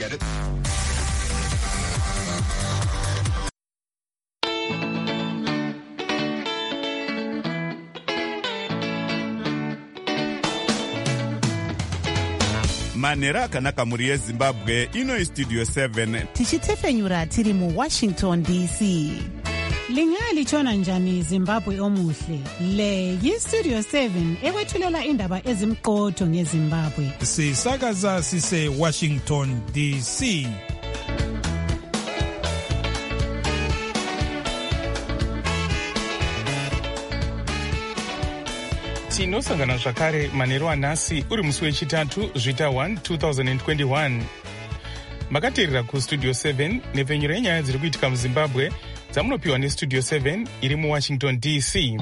get it. Manera akanaka muri yeZimbabwe ino Studio 7 tichitefenyura tiri mu Washington DC. Lingali chona njani Zimbabwe omuhle. Le yiStudio 7 ekwethulela indaba ezimqotho ngeZimbabwe. Sisakaza sise Washington DC. Tinosangana zvakare manheru anhasi uri musi wechitatu zvita 1 2021. Makateerera kuStudio 7 nepfenyuro yenyaya dziri kuitika muZimbabwe dzamunopiwa neStudio 7 iri muWashington DC.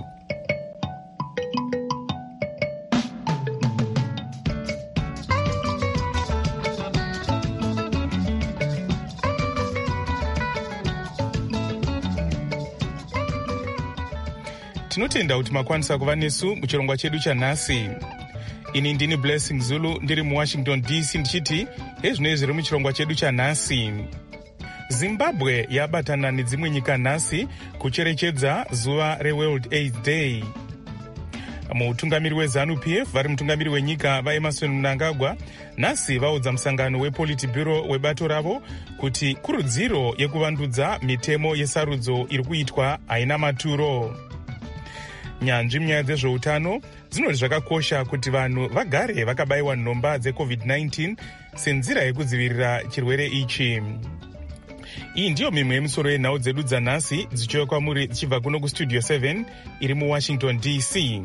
Tinotenda kuti makwanisa kuva nesu muchirongwa chedu chanhasi. Ini ndini Blessing Zulu ndiri muWashington DC ndichiti hezvinoi zviri muchirongwa chedu chanhasi. Zimbabwe yabatana nedzimwe nyika nhasi kucherechedza zuva reWorld AIDS Day. Mutungamiri weZANU-PF vari mutungamiri wenyika vaEmmerson Mnangagwa nhasi vaudza musangano wePolitburo webato ravo kuti kurudziro yekuvandudza mitemo yesarudzo iri kuitwa haina maturo. Nyanzvi munyaya dzezveutano dzinoti zvakakosha kuti vanhu vagare vakabayiwa nhomba dzeCovid-19 senzira yekudzivirira chirwere ichi. Iyi ndiyo mimwe yemisoro yenhau dzedu dzanhasi dzichiuya kwamuri dzichibva kuno kuStudio 7 iri muWashington DC.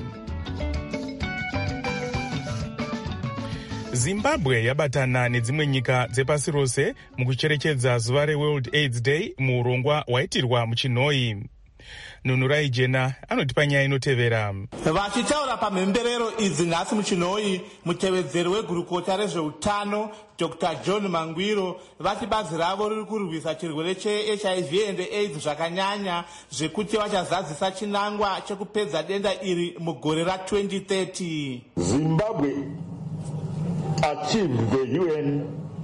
Zimbabwe yabatana nedzimwe nyika dzepasi rose mukucherechedza zuva reWorld AIDS Day muurongwa waitirwa muChinoi. Nunurai Jena anotipa nyaya inotevera. Vachitaura pamhemberero idzi nhasi muChinoi, mutevedzeri wegurukota rezveutano Dr. John Mangwiro vati bazi ravo riri kurwisa chirwere cheHIV and AIDS zvakanyanya zvekuti vachazadzisa chinangwa chekupedza denda iri mugore ra2030. Zimbabwe achieved the UN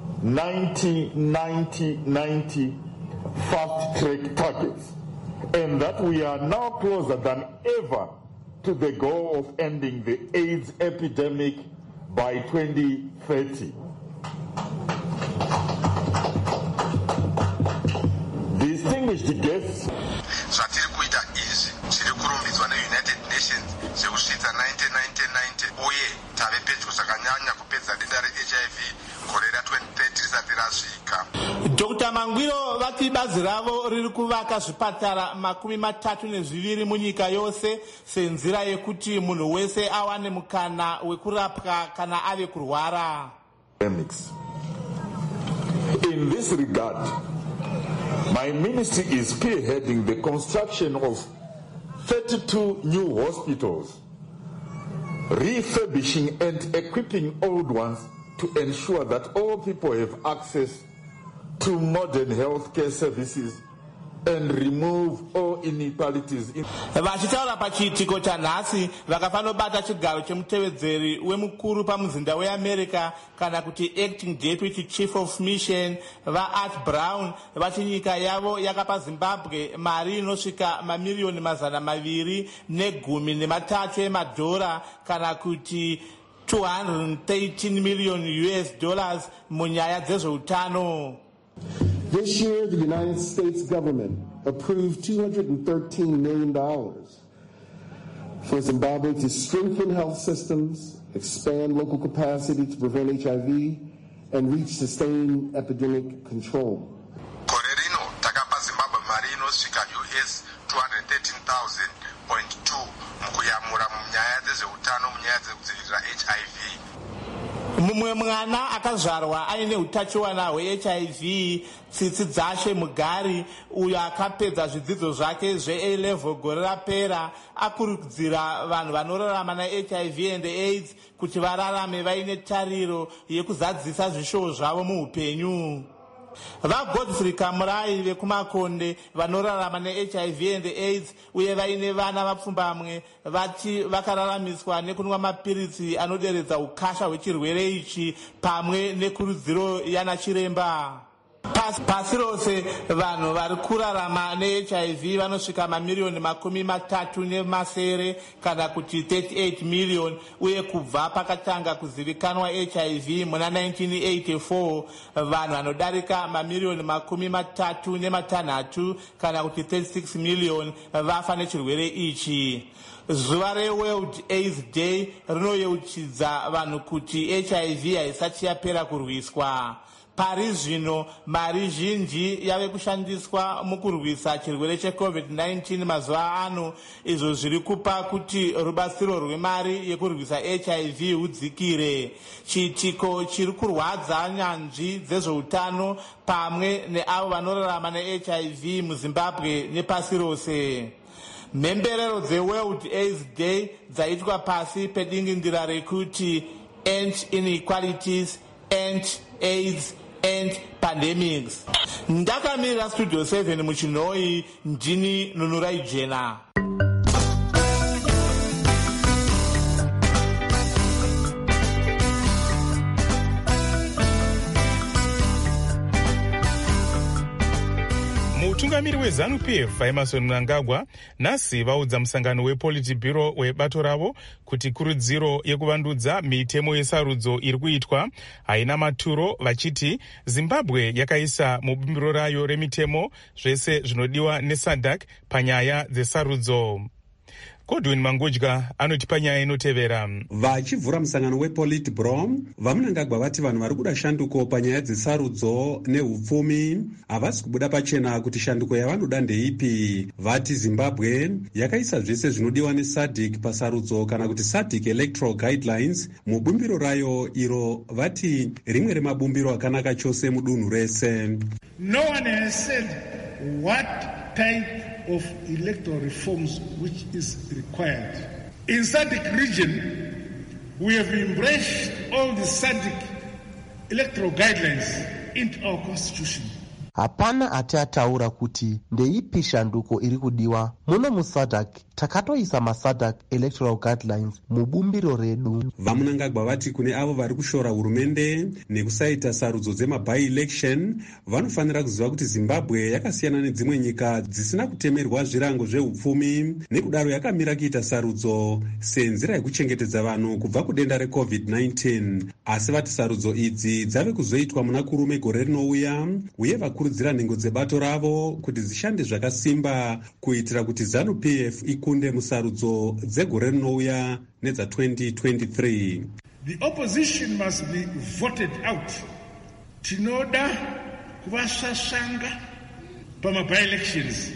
90-90-90 fast track targets, and that we are now closer than ever to the goal of ending the AIDS epidemic by 2030. Distinguished guests, zvatiri kuita izvi zviri kurumbidzwa neUnited Nations zvekusvitsa 90-90-90 uye tave pedyo zvakanyanya kupedza denda reHIV gore ra2030 risati rasvika. Dr. Mangwiro vati bazi ravo riri kuvaka zvipatara 32 munyika yose senzira yekuti munhu wese awane mukana wekurapwa kana ave kurwara. In this regard, my ministry is spearheading the construction of 32 new hospitals, refurbishing and equipping old ones to ensure that all people have access to modern healthcare services and remove all inequalities. Vachitaura pachiitiko chanhasi vakafanobata chigaro chemutevedzeri wemukuru pamuzinda weAmerica kana kuti acting deputy chief of mission vaArt Brown vati nyika yavo yakapa Zimbabwe mari inosvika mamiliyoni 213 emadhora kana kuti $213 million munyaya dzezveutano. This year, the United States government approved $213 million for Zimbabwe to strengthen health systems, expand local capacity to prevent HIV, and reach sustained epidemic control. Gore rino takapa Zimbabwe mari inosvika US 213.2 mukuyamura munyaya dzezveutano munyaya dzekudzivirira HIV. Mumwe mwana akazvarwa aine utachiwana hweHIV tsitsi dzashe mugari uyo akapedza zvidzidzo zvake zveA-level gore rapera akurudzira vanhu vanorarama naHIV and AIDS kuti vararame vaine tariro yekuzadzisa zvishowo zvavo muupenyu. vagodfrey kamurai vekumakonde vanorarama nehiv and aids uye vaine vana vapfumbamwe vati vakararamiswa nekunwa mapiritsi anoderedza ukasha hwechirwere ichi pamwe nekurudziro yanachiremba. Pasi rose vanhu vari kurarama nehiv vanosvika mamiriyoni 37 kana kuti 38 miliyoni, uye kubva pakatanga kuzivikanwa hiv muna 1984 vanhu vanodarika mamiriyoni 36 kana kuti 36 miliyoni vafa nechirwere ichi. Zuva reWorld AIDS Day rinoyeuchidza vanhu kuti hiv haisati yapera kurwiswa. Pari zvino mari zhinji yave kushandiswa mukurwisa chirwere cheCovid-19 mazuva ano, izvo zviri kupa kuti rubatsiro rwemari yekurwisa hiv hudzikire. Chiitiko chiri kurwadza nyanzvi dzezveutano pamwe neavo vanorarama nehiv muZimbabwe nepasi rose. Mhemberero dzeWorld AIDS Day dzaitwa pasi pedingindira rekuti End Inequalities, End AIDS and Pandemics. Ndakamirira Studio 7 muchinoi, ndini Nunurai Jena. mutungamiri weZANU-PF Emerson Mnangagwa nhasi vaudza musangano wePolitburo webato ravo kuti kurudziro yekuvandudza mitemo yesarudzo iri kuitwa haina maturo, vachiti Zimbabwe yakaisa mubumbiro rayo remitemo zvese zvinodiwa neSADC panyaya dzesarudzo. Godwin Mangudya anotipa nyaya inotevera. Vachivhura musangano wePolitburo, vaMnangagwa vati vanhu vari kuda shanduko panyaya dzesarudzo nehupfumi havasi kubuda pachena kuti shanduko yavanoda ndeipi. Vati Zimbabwe yakaisa zvese zvinodiwa neSADC pasarudzo kana kuti SADC Electoral Guidelines mubumbiro rayo, iro vati rimwe remabumbiro akanaka chose mudunhu rese. No one has said what type of electoral reforms which is required. In SADC region, we have embraced all the SADC electoral guidelines into our constitution. Hapana atataura kuti ndeipi shanduko iri kudiwa. Muno muSADC takatoisa maSADC electoral guidelines mubumbiro redu. VaMnangagwa vati kune avo vari kushora hurumende nekusaita sarudzo dzema-by-election vanofanira kuziva kuti Zimbabwe yakasiyana nedzimwe nyika dzisina kutemerwa zvirango zvehupfumi, nekudaro yakamira kuita sarudzo senzira yekuchengetedza vanhu kubva kudenda reCovid-19. Asi vati sarudzo idzi dzave kuzoitwa muna kurume gore rinouya, uye vakurudzira nhengo dzebato ravo kuti dzishande zvakasimba kuitira kuti ZANU-PF ikunde musarudzo dzegore rinouya nedza2023. The opposition must be voted out. Tinoda kuvasasanga pama-by-elections.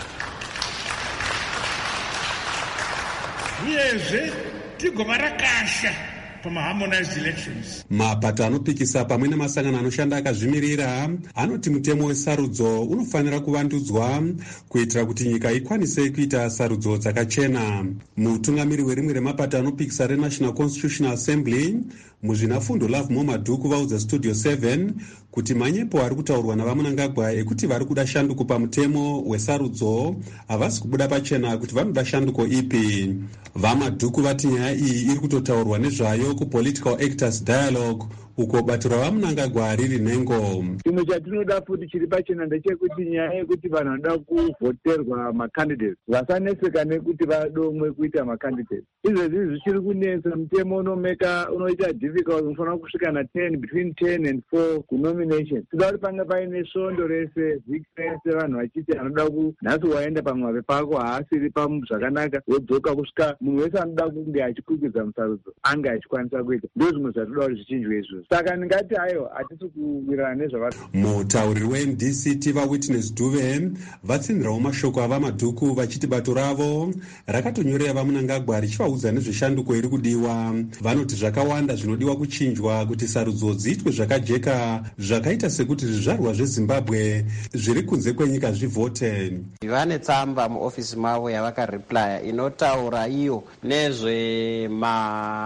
Uyezve tigovarakasha pama-harmonized elections. Mapato anopikisa pamwe nemasangano anoshanda akazvimirira anoti mutemo wesarudzo unofanira kuvandudzwa kuitira kuti nyika ikwanise kuita sarudzo dzakachena. Mutungamiri werimwe remapato anopikisa reNational Constitutional Assembly muzvinafundo Love Momadhuku vaudza Studio 7 kuti manyepo ari kutaurwa navaMnangagwa ekuti vari kuda shanduko pamutemo wesarudzo havasi kubuda pachena kuti vanoda shanduko ipi. VaMadhuku vati nyaya iyi iri kutotaurwa nezvayo kuPolitical Actors Dialogue uko bato ravaMnangagwa riri nhengo. Chimwe chatinoda futi chiri pachena ndechekuti nyaya yekuti vanhu vanoda kuvhoterwa macandidates vasaneseka nekuti vadomwe kuita macandidates. Izvezvi zvichiri kunetsa, mutemo unoita difficult, unofanira kusvika na10 between 10 and 4 kunomination. Tinoda kuti pange paine svondo rese vhiki rese vanhu vachiti anoda nhasi waenda pamwave pako haasiri zvakanaka wodzoka kusvika munhu wese anoda kunge achikwikwiza musarudzo ange achikwanisa kuita. Ndizvo zvimwe zvatoda kuti zvichinjwe izvozvo. Saka ndingati hayo hatisi kuwirirana nezvavari. Mutauriri weNDCT vaWitness Dube vatsinzirawo mashoko avaMadhuku vachiti bato ravo rakatonyorera vaMnangagwa richivaudza nezveshanduko iri kudiwa. Vanoti zvakawanda zvinodiwa kuchinjwa kuti sarudzo dziitwe zvakajeka, zvakaita sekuti zvizvarwa zveZimbabwe zviri kunze kwenyika zvivhote. Vane tsamba muofisi mavo yavakareplya inotaura iyo nezve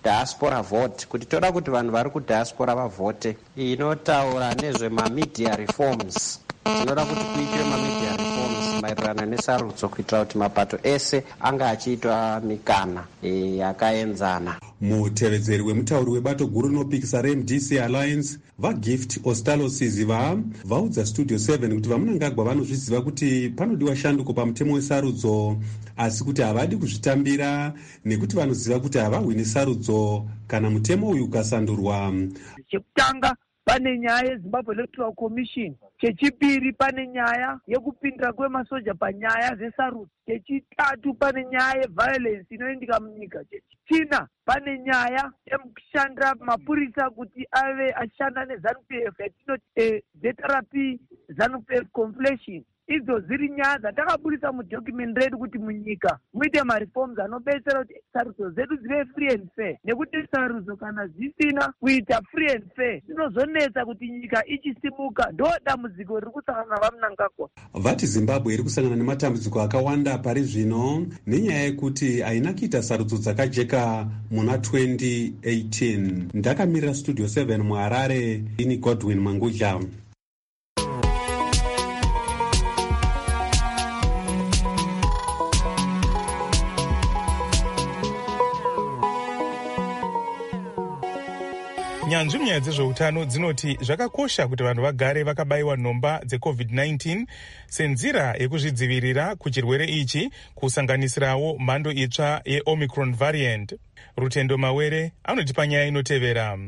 diaspora vote, kuti toda kuti vanhu vari kudiaspora vavhote, inotaura nezvemamedia reforms. Tinoda kuti kuitwe mamedia reforms maererano nesarudzo kuitira kuti mapato ese anga achiitwa mikana yakaenzana. Mutevedzeri wemutauri webato guru rinopikisa reMDC Alliance vaGift Ostalosiziva vaudza Studio 7 kuti vamunangagwa vanozviziva kuti panodiwa shanduko pamutemo wesarudzo, asi kuti havadi kuzvitambira nekuti vanoziva kuti havahwini sarudzo kana mutemo uyu ukasandurwa. Chekutanga pane nyaya yeZimbabwe Electoral Commission, chechipiri pane nyaya yekupindira kwemasoja panyaya dzesarudzo, chechitatu pane nyaya yeviolence inoendika munyika, chechina pane nyaya yekushandira mapurisa kuti ave ashanda neZANU-PF yatinoti ZRP ZANU-PF conflation. Idzo ziri nyaya dzatakaburisa mudocument redu kuti munyika muite mareforms anobetsera kuti sarudzo zedu zive free and fair, nekuti sarudzo kana zvisina kuita free and fair zvinozonetsa kuti nyika ichisimuka. Ndo dambudziko riri kusangana vamunangagwa. Vati Zimbabwe iri kusangana nematambudziko akawanda pari zvino nenyaya yekuti haina kuita sarudzo dzakajeka muna 2018. Ndakamirira Studio 7 muHarare, ini Godwin Mangudla. Nyanzvi munyaya dzezveutano dzinoti zvakakosha kuti vanhu vagare vakabayiwa nhomba dzeCovid-19 senzira yekuzvidzivirira kuchirwere ichi, kusanganisirawo mhando itsva yeOmicron variant. Rutendo Mawere anotipa nyaya inotevera.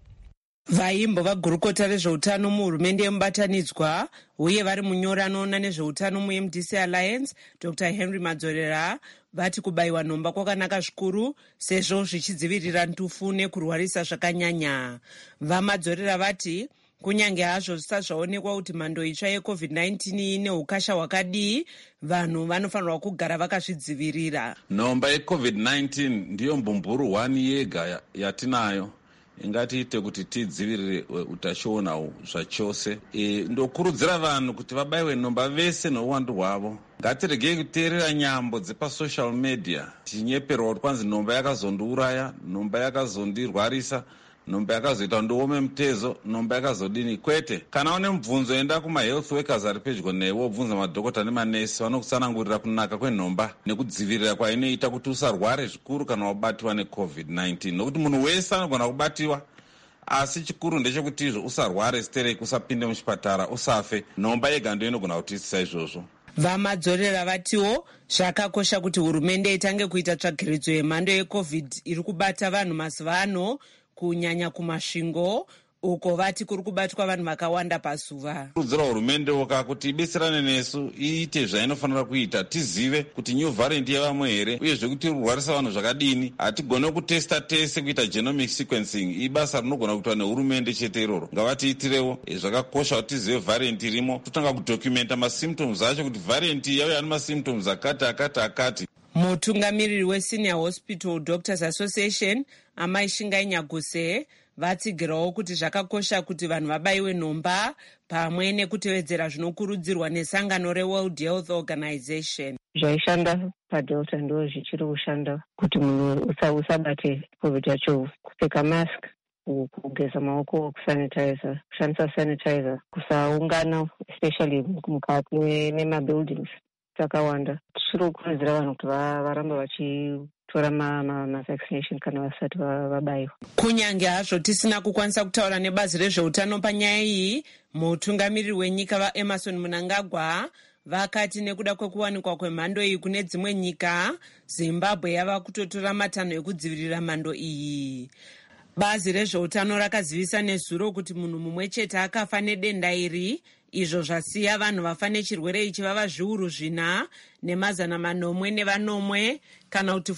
Vaimbo vagurukota rezveutano muhurumende yemubatanidzwa uye vari munyori anoona nezveutano muMDC Alliance, Dr. Henry Madzorera, vati kubayiwa nhomba kwakanaka zvikuru sezvo zvichidzivirira ntufu nekurwarisa zvakanyanya. VaMadzorera vati kunyange hazvo zvisati zvaonekwa kuti mhando itsva yeCovid-19 ine ukasha hwakadii, vanhu vanofanirwa kugara vakazvidzivirira. Nhomba yeCovid-19 ndiyo mbumburu 1 yega yatinayo ingatiite kuti tidzivirire utachiona zvachose. Ndokurudzira vanhu kuti vabayiwe nhomba vese nouwandu hwavo. Ngatiregei kuteerera nyambo dzepasocial media tichinyeperwa kuti kwanzi nhomba yakazondiuraya, nhomba yakazondirwarisa, nhomba yakazoita ndiome mutezo, nhomba yakazodini. Kwete, kana une mubvunzo enda kumahealth workers ari pedyo newe wobvunza madhokota nemanesi, vanokutsanangurira kunaka kwenhomba nekudzivirira kwainoita kuti usarware zvikuru kana wabatiwa neCovid-19, nokuti munhu wese anogona kubatiwa, asi chikuru ndechekuti izvo usarware stereki, usapinde muchipatara, usafe. Nhomba yega ndiyo inogona kutiitisa izvozvo. VaMadzorera vatiwo zvakakosha kuti hurumende itange kuita tsvagiridzo yemhando yeCovid iri kubata vanhu mazuva ano, kunyanya kumasvingo uko vati kuri kubatwa vanhu vakawanda pazuva. Kurudzira hurumende woka kuti ibetserane nesu, iite zvainofanira kuita, tizive kuti new variant yevamwe here, uyezve kuti irwarisa vanhu zvakadini. Hatigone kutesta tese kuita genomic sequencing, ibasa rinogona kuitwa nehurumende chete iroro. Ngavatiitirewo, zvakakosha kuti tizive variant irimo, totanga kudocumenta masymptoms acho kuti variant yauya nemasymptoms akati. Mutungamiriri weSenior Hospital Doctors Association Amai Shingai Nyaguse vatsigirawo kuti zvakakosha kuti vanhu vabayiwe nhomba pamwe nekutevedzera zvinokurudzirwa nesangano reWorld Health Organization. Zvaishanda paDelta ndo zvichiri kushanda kuti munhu usabate COVID yacho, kupfeka mask, kugeza maoko, kusanitizer, kushandisa sanitizer, kusaungana especially mukati nemabuildings takawanda. Tichiri kukurudzira vanhu kuti varambe vachitora mavaccination kana vasati vabayiwa. Kunyange hazvo tisina kukwanisa kutaura nebazi rezveutano panyaya iyi, mutungamiriri wenyika vaEmmerson Mnangagwa vakati nekuda kwekuwanikwa kwemhando iyi kune dzimwe nyika, Zimbabwe yava kutotora matanho ekudzivirira mhando iyi. Bazi rezveutano rakazivisa nezuro kuti munhu mumwe chete akafa nedenda iri, izvo zvasiya vanhu vafa nechirwere ichi vava zviuru zvina nemazana manomwe nevanomwe kana kuti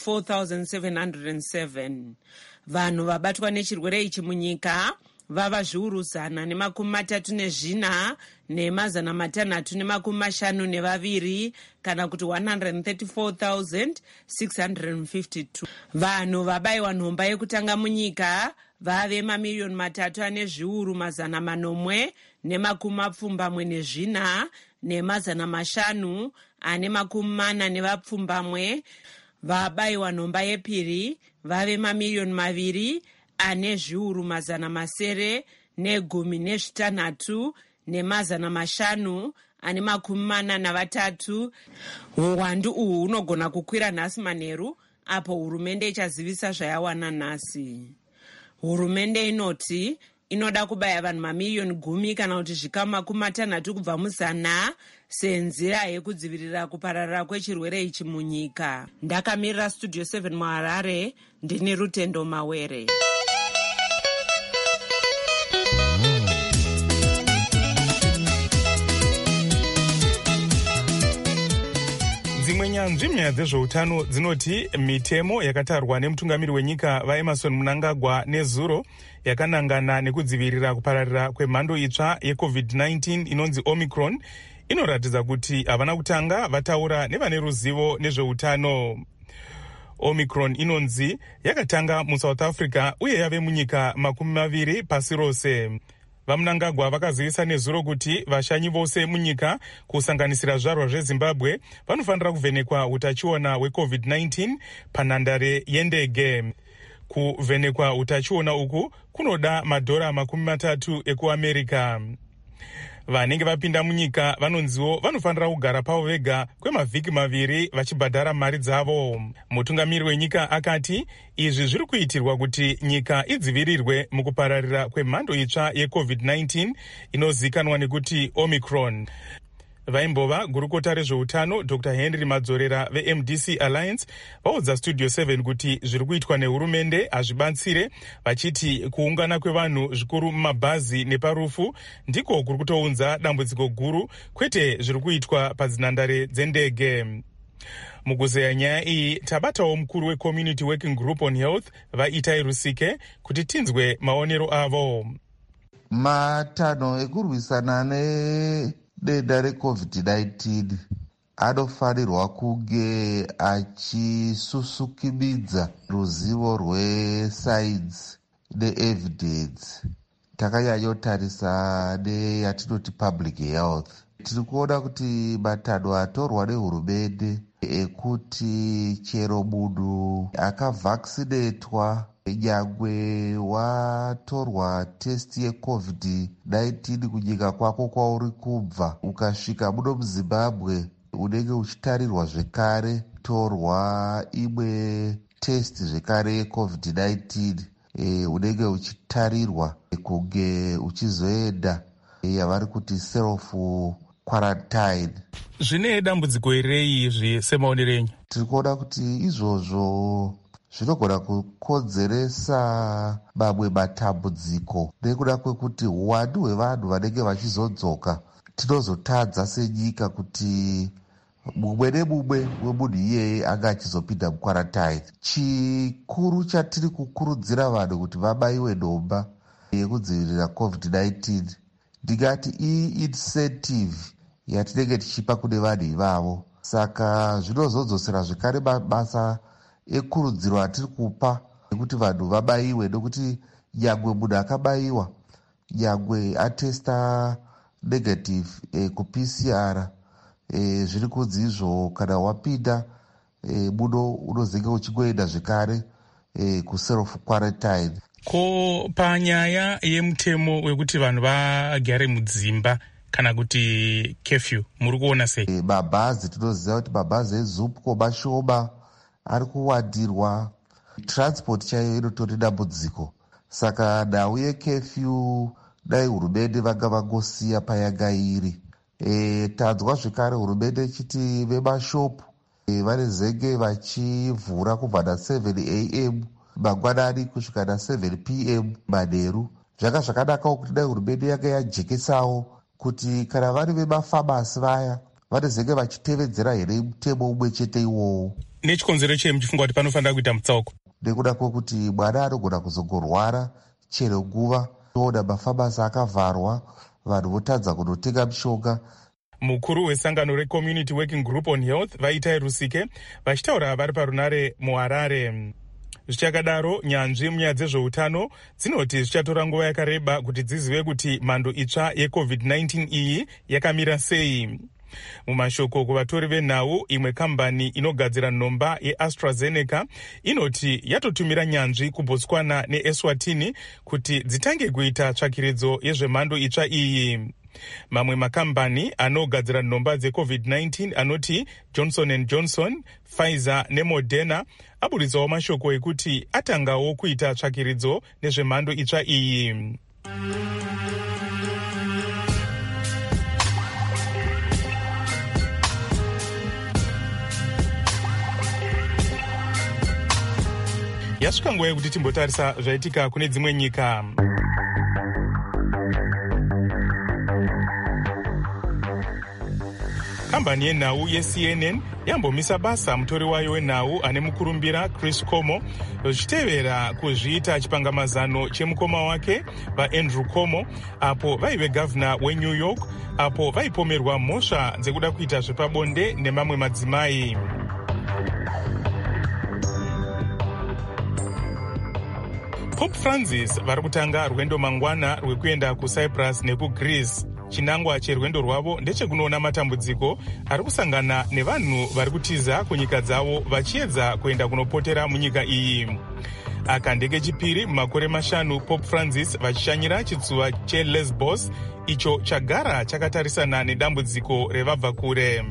4,707. Vanhu vabatwa nechirwere ichi munyika vava zviuru 134 nemazana matanhatu nemakumi nevaviri kana kuti 134,652. Vanhu vabayiwa nhomba yekutanga munyika vave 3,3,400 nemakumi nemazana 540 vabayiwa nhomba yepiri vave mamiliyoni 2 ane zviuru 916 nemazana 5 ane 43. Uwandu uhu hunogona kukwira nhasi manheru apo hurumende ichazivisa zvayawana nhasi. Hurumende inoti inoda kubaya vanhu mamiliyoni 10 kana kuti zvikamu 60 kubva muzana senzira yekudzivirira kupararira kwechirwere ichi munyika. Ndakamirira Studio 7 muHarare, ndini Rutendo Mawere. Dzimwe nyanzvi munyaya dzezveutano dzinoti mitemo yakatarwa nemutungamiri wenyika vaEmmerson Mnangagwa nezuro yakanangana nekudzivirira kupararira kwemhando itsva yeCovid-19 inonzi Omicron inoratidza kuti havana kutanga vataura nevane ruzivo nezveutano. Omicron inonzi yakatanga muSouth Africa uye yave munyika 20 pasi rose. VaMnangagwa vakazivisa nezuro kuti vashanyi vose munyika kusanganisira zvizvarwa zveZimbabwe vanofanira kuvhenekwa utachiona hweCovid-19 panhandare yendege. Kuvhenekwa utachiona uku kunoda $30 ekuAmerica. Vanenge vapinda munyika vanonziwo vanofanira kugara pavo vega kwemavhiki 2 vachibhadhara mari dzavo. Mutungamiri wenyika akati izvi zviri kuitirwa kuti nyika idzivirirwe mukupararira kwemhando itsva yeCovid-19 inozikanwa nekuti Omicron. Vaimbova gurukota rezveutano Dr. Henry Madzorera veMDC Alliance vaudza Studio 7 kuti zviri kuitwa nehurumende hazvibatsire, vachiti kuungana kwevanhu zvikuru mumabhazi neparufu ndiko kuri kutounza dambudziko guru, kwete zviri kuitwa padzinhandare dzendege. Mukuzeya nyaya iyi tabatawo mukuru weCommunity Working Group on Health vaItai Rusike kuti tinzwe maonero avo. Matanho ekurwisana denda reCovid-19 anofanirwa kunge achisusukimidza ruzivo rwesainzi neevidence. Takanyanyotarisa neyatinoti public health. Tiri kuona kuti matanho atorwa nehurumende ekuti chero munhu akavhakisinetwa nyangwe watorwa testi yeCovid-19 kunyika kwako kwauri kubva ukasvika muno muZimbabwe unenge uchitarirwa zvekare torwa imwe testi zvekare yeCovid-19 unenge uchitarirwa kunge uchizoenda yavari kuti self quarantine. Zvine dambudziko rei izvi semaonero enyu? Tiri kuona kuti izvozvo zvinogona kukonzeresa mamwe matambudziko nekuda kwekuti uwandu hwevanhu vanenge vachizodzoka tinozotadza senyika kuti mumwe nemumwe wemunhu iyeye anga achizopinda mukwarantine. Chikuru chatiri kukurudzira vanhu kuti vabaiwe nhomba yekudzivirira COVID-19 ndingati incentive yatinenge tichipa kune vanhu ivavo. Saka zvinozodzosera zvekare mabasa ekurudziro atiri kupa ekuti vanhu vabaiwe, nokuti nyangwe munhu akabayiwa, nyangwe atesta negative kuPCR, zviri kunzi izvo kana wapinda muno unozenge uchingoenda zvekare kuself quarantine. Ko panyaya yemutemo wekuti vanhu vagare mudzimba kana kuti curfew muri kuona sei? Mabhazi tinoziva kuti mabhazi eZupco mashoma ari kuwandirwa, transport chaiyo inotori dambudziko. Saka nhau yecurfew dai hurumende vanga vangosiya payanga iri. Tanzwa zvekare hurumende ichiti vemashopu vanezenge vachivhura kubva na7 am mangwanani kusvika na7 pm manheru. Zvanga zvakanakawo kuti dai hurumende yanga yajekesawo kuti kana vari vemafamasi vaya vanezenge vachitevedzera here mutemo umwe chete iwowo. Nechikonzero chei muchifunga kuti panofanira kuita mutsauko? Nekuda kwekuti mwana anogona kuzongorwara chero nguva, toona mafamasi akavharwa, vanhu votadza kunotenga mishonga. Mukuru wesangano reCommunity Working Group on Health vaItai Rusike vachitaura vari parunare muHarare. Zvichakadaro, nyanzvi munyaya dzezveutano dzinoti zvichatora nguva yakareba kuti dzizive kuti mhando itsva yeCovid-19 iyi yakamira sei. Mumashoko kuvatori venhau, imwe kambani inogadzira nhomba yeAstraZeneca inoti yatotumira nyanzvi kuBotswana neEswatini kuti dzitange kuita tsvakiridzo yezvemhando itsva iyi. Mamwe makambani anogadzira nhomba dzeCovid-19 anoti Johnson & Johnson, Pfizer neModerna aburitsawo mashoko ekuti atangawo kuita tsvakiridzo nezvemhando itsva iyi. Yasvika nguva yekuti timbotarisa zvaitika kune dzimwe nyika. Kambani yenhau yeCNN yambomisa basa mutori wayo wenhau ane mukurumbira Chris Cuomo zvichitevera kuzviita chipangamazano chemukoma wake vaAndrew Cuomo apo vaive gavhuna weNew York apo vaipomerwa mhosva dzekuda kuita zvepabonde nemamwe madzimai. Pope Francis vari kutanga rwendo mangwana rwekuenda kuCyprus nekuGreece. Chinangwa cherwendo rwavo ndechekunoona matambudziko ari kusangana nevanhu vari kutiza kunyika dzavo vachiedza kuenda kunopotera munyika iyi. Aka ndege chipiri mumakore mashanu Pope Francis vachishanyira chitsuva cheLesbos icho chagara chakatarisana nedambudziko revabva kure.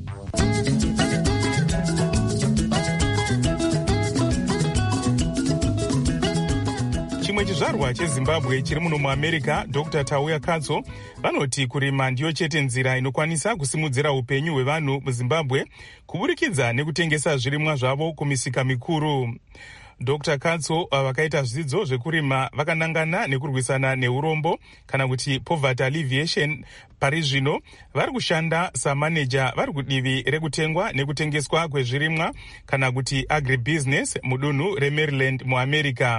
Chimwe chizvarwa cheZimbabwe chiri muno muAmerica, Dr. Tauya Katso, vanoti kurima ndiyo chete nzira inokwanisa kusimudzira upenyu hwevanhu muZimbabwe kuburikidza nekutengesa zvirimwa zvavo kumisika mikuru. Dr. Katso vakaita zvidzidzo zvekurima vakanangana nekurwisana neurombo kana kuti poverty alleviation pari zvino vari kushanda samaneja vari kudivi rekutengwa nekutengeswa kwezvirimwa kana kuti agribusiness mudunhu reMaryland muAmerica.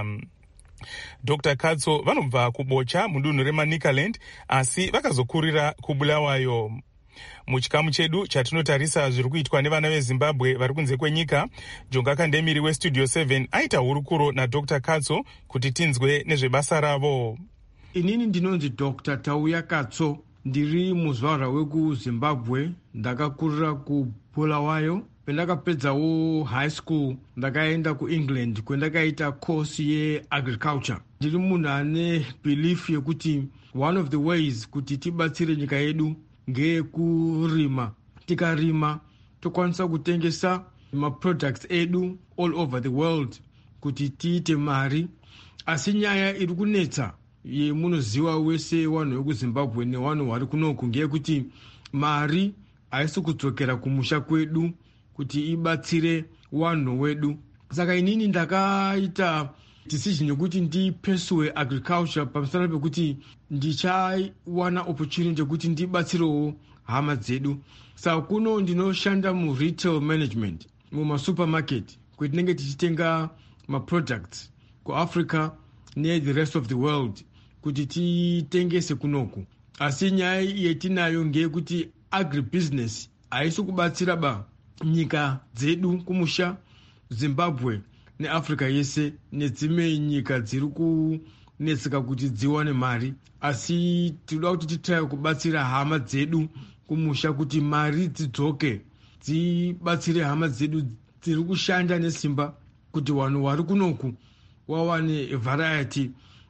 Dr. Katso vanobva kubocha mudunhu reManicaland asi vakazokurira kuBulawayo. Muchikamu chedu chatinotarisa zviri kuitwa nevana veZimbabwe vari kunze kwenyika, Jonga Kandemiri weStudio 7 aita hurukuro naDr. Katso kuti tinzwe nezvebasa ravo. Inini ndinonzi Dr. Tauya Katso, ndiri muzvarwa wekuZimbabwe, ndakakurira kuBulawayo. Pendakapedzawo high school ndakaenda kuEngland kwendakaita course yeagriculture. Ndiri munhu ane belief yekuti one of the ways kuti tibatsire nyika yedu ngeyekurima. Tikarima tokwanisa kutengesa maproducts edu all over the world kuti tiite mari. Asi nyaya iri kunetsa yemunoziva wese vanhu vekuZimbabwe nevanhu vari kunoku ngeyekuti mari haisi kudzokera kumusha kwedu kuti ibatsire wanhu wedu. Saka inini ndakaita decision yokuti ndipesue agriculture pamusana pekuti ndichawana opportunity yokuti ndibatsirewo hama dzedu. Saka kuno ndinoshanda retail management mumasupermarket kwetinenge tichitenga maproducts kuAfrica the rest of the world kuti titengese kunoku. Asi nyaya yetinayo ngeyekuti agribusiness haisi kubatsira ba nyika dzedu kumusha, Zimbabwe neAfrica yese nedzimwe nyika dziri kunetseka kuti dziwane mari. Asi tinoda kuti titrai kubatsira hama dzedu kumusha kuti mari dzidzoke dzibatsire hama dzedu dziri kushanda nesimba kuti vanhu vari kunoku wawane variety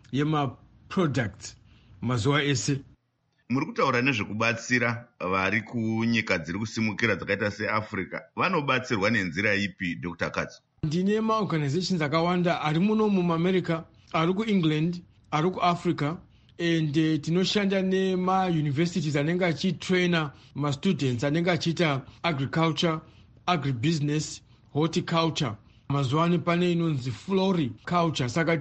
yemaproducts mazuva ese. Muri kutaura nezvekubatsira vari kunyika dziri kusimukira dzakaita seAfrica. Vanobatsirwa nenzira ipi, Dr. Katso? Ndine maorganizations akawanda ari muno muAmerica, ari kuEngland, ari kuAfrica, and tinoshanda nemauniversities anenge achitraina mastudents anenge achiita agriculture, agribusiness, horticulture. Mazuva pane inonzi floriculture. Saka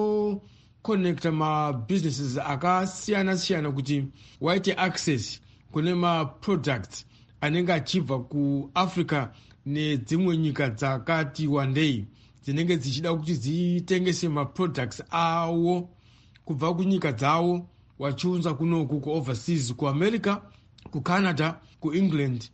connecta mabusinesses akasiyana-siyana kuti waite access kune maproducts anenge achibva kuAfrica nedzimwe nyika dzakati wandei dzinenge dzichida kuti dzitengese maproducts awo kubva kunyika dzawo wachiunza kunoku kuoverseas, kuAmerica, kuCanada, kuEngland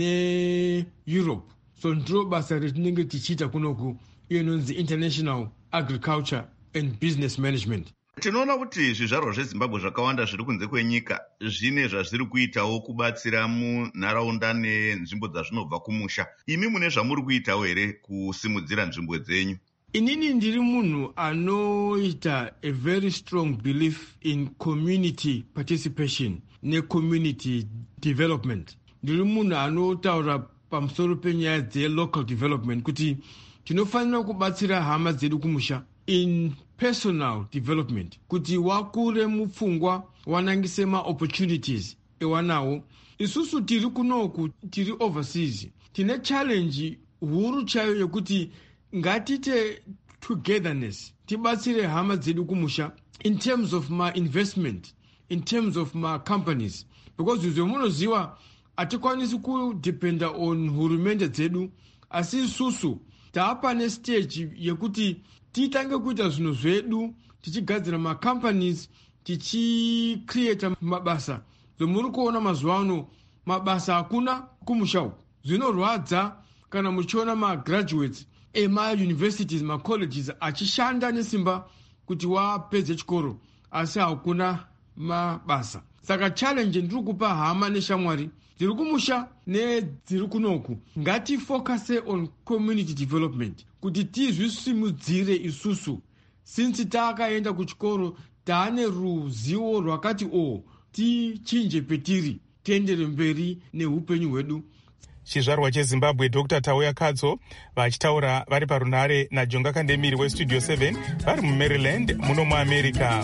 neEurope. So ndiro basa retinenge tichiita kunoku iyo inonzi International Agriculture and Business Management. tinoona kuti zvizvarwa zvezimbabwe zvakawanda zviri kunze kwenyika zvine zvazviri kuitawo kubatsira munharaunda nenzvimbo dzazvinobva kumusha. Imi mune zvamuri kuitawo here kusimudzira nzvimbo dzenyu? Inini ndiri munhu anoita a very strong belief in community participation ne-community development. Ndiri munhu anotaura pamusoro penyaya dze-local development kuti tinofanira kubatsira hama dzedu kumusha in personal development, kuti wakure mupfungwa, wanangise ma-opportunities ewanawo. Isusu tiri kunoku, tiri overseas, tine challenge huru chayo yekuti ngatite togetherness, tibatsire hama dzedu kumusha in terms of my investment, in terms of my companies, because uzwe munoziva hatikwanisi kudependa on hurumende dzedu, asi isusu taapane stage yekuti titange kuita zvinhu zvedu, tichigadzira macompanies, tichicreata mabasa. Zvomuri kuona mazuva ano mabasa hakuna kumusha uku. Zvinorwadza kana muchiona magraduates ema-universities, ma-colleges achishanda nesimba kuti wapedze chikoro, asi hakuna mabasa. Saka challenge ndiri kupa hama neshamwari dziri kumusha nedziri kunoku, ngatifocuse on community development, kuti tizvisimudzire isusu. Since takaenda kuchikoro taane ruzivo rwakati tichinje petiri, tiendere mberi neupenyu hwedu. Chizvarwa chezimbabwe Dr. Tauya Katso vachitaura vari parunhare naJonga Kandemiri weStudio 7 vari muMaryland muno muAmerica.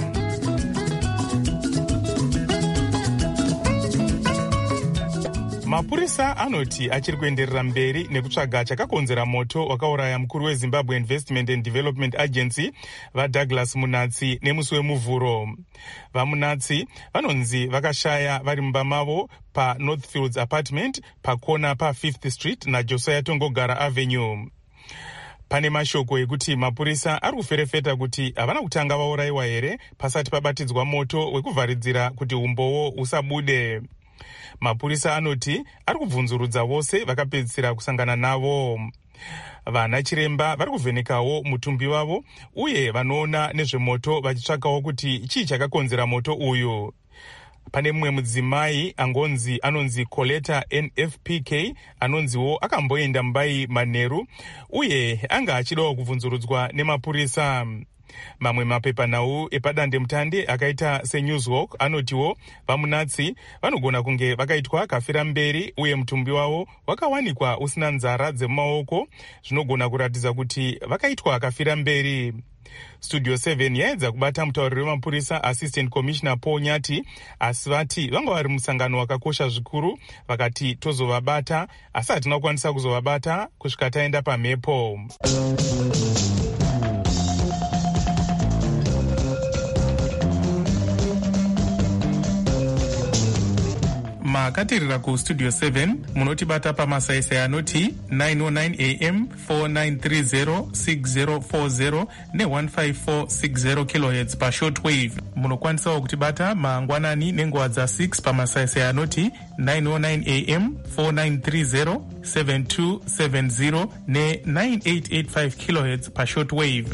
Mapurisa anoti achiri kuenderera mberi nekutsvaga chakakonzera moto wakauraya mukuru weZimbabwe Investment and Development Agency vaDouglas Munatsi nemusi wemuvhuro. VaMunatsi vanonzi vakashaya vari mumba mavo paNorthfields Apartment pakona pa5th Street naJosiah Tongogara Avenue. Pane mashoko ekuti mapurisa ari kuferefeta kuti havana kutanga vaurayiwa here pasati pabatidzwa moto wekuvharidzira kuti umbowo usabude. Mapurisa anoti ari kubvunzurudza vose vakapedzisira kusangana navo. Vana chiremba vari kuvhenekawo mutumbi wavo uye vanoona nezvemoto vachitsvakawo kuti chii chakakonzera moto uyu. Pane mumwe mudzimai anonzi Coletta NFPK anonziwo akamboenda mumbai manheru uye anga achidawo kubvunzurudzwa nemapurisa. Mamwe mapepanhau epadandemutande akaita seNewswalk anotiwo vaMunatsi vanogona kunge vakaitwa kafira mberi uye mutumbi wavo wakawanikwa usina nzara dzemumaoko, zvinogona kuratidza kuti vakaitwa kafira mberi. Studio 7 yaedza kubata mutauriri wemapurisa Assistant Commissioner Paul Nyati, asi vati vanga vari musangano wakakosha zvikuru, vakati tozovabata, asi hatina kukwanisa kuzovabata kusvika taenda pamhepo. Makatirira kuStudio 7 munotibata pamasaisai anoti 909 AM 4930 6040 ne15460 kHz pashortwave. Munokwanisawo kutibata mangwanani nenguva dza6 pamasaisai anoti 909 AM 4930 7270 ne9885 kHz pashortwave.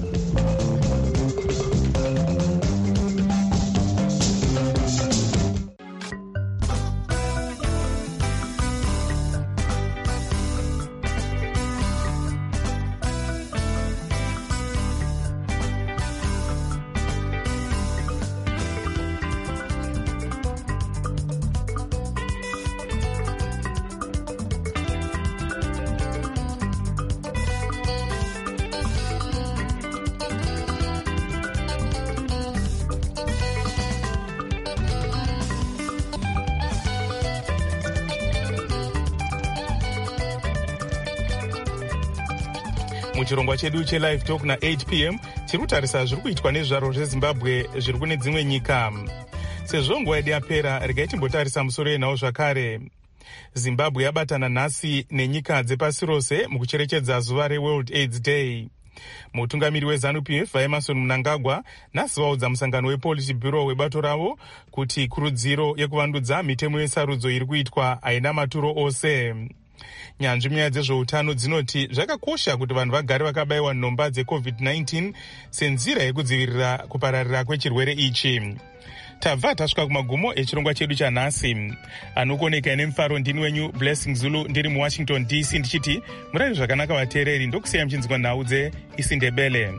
Muchirongwa chedu chelive talk na8 p.m. chiri kutarisa zviri kuitwa nezvaro zveZimbabwe zviri kune dzimwe nyika. Sezvo nguva yedu yapera, regai timbotarisa musoro yenhau zvakare. Zimbabwe yabatana nhasi nenyika dzepasi rose mukucherechedza zuva reWorld AIDS Day. Mutungamiri weZANU-PF vaEmerson Mnangagwa nhasi vaudza musangano wePolitburo webato ravo kuti kurudziro yekuvandudza mitemo yesarudzo iri kuitwa haina maturo ose. Nyanzvi munyaya dzezveutano dzinoti zvakakosha kuti vanhu vagare vakabayiwa nhomba dzeCovid-19 senzira yekudzivirira kupararira kwechirwere ichi. Tabva tasvika kumagumo echirongwa chedu chanhasi. Anokuoneka nemufaro ndini wenyu Blessing Zulu ndiri muWashington DC ndichiti murari zvakanaka vateereri, ndokusiya muchinzwa nhau dzeIsindebele.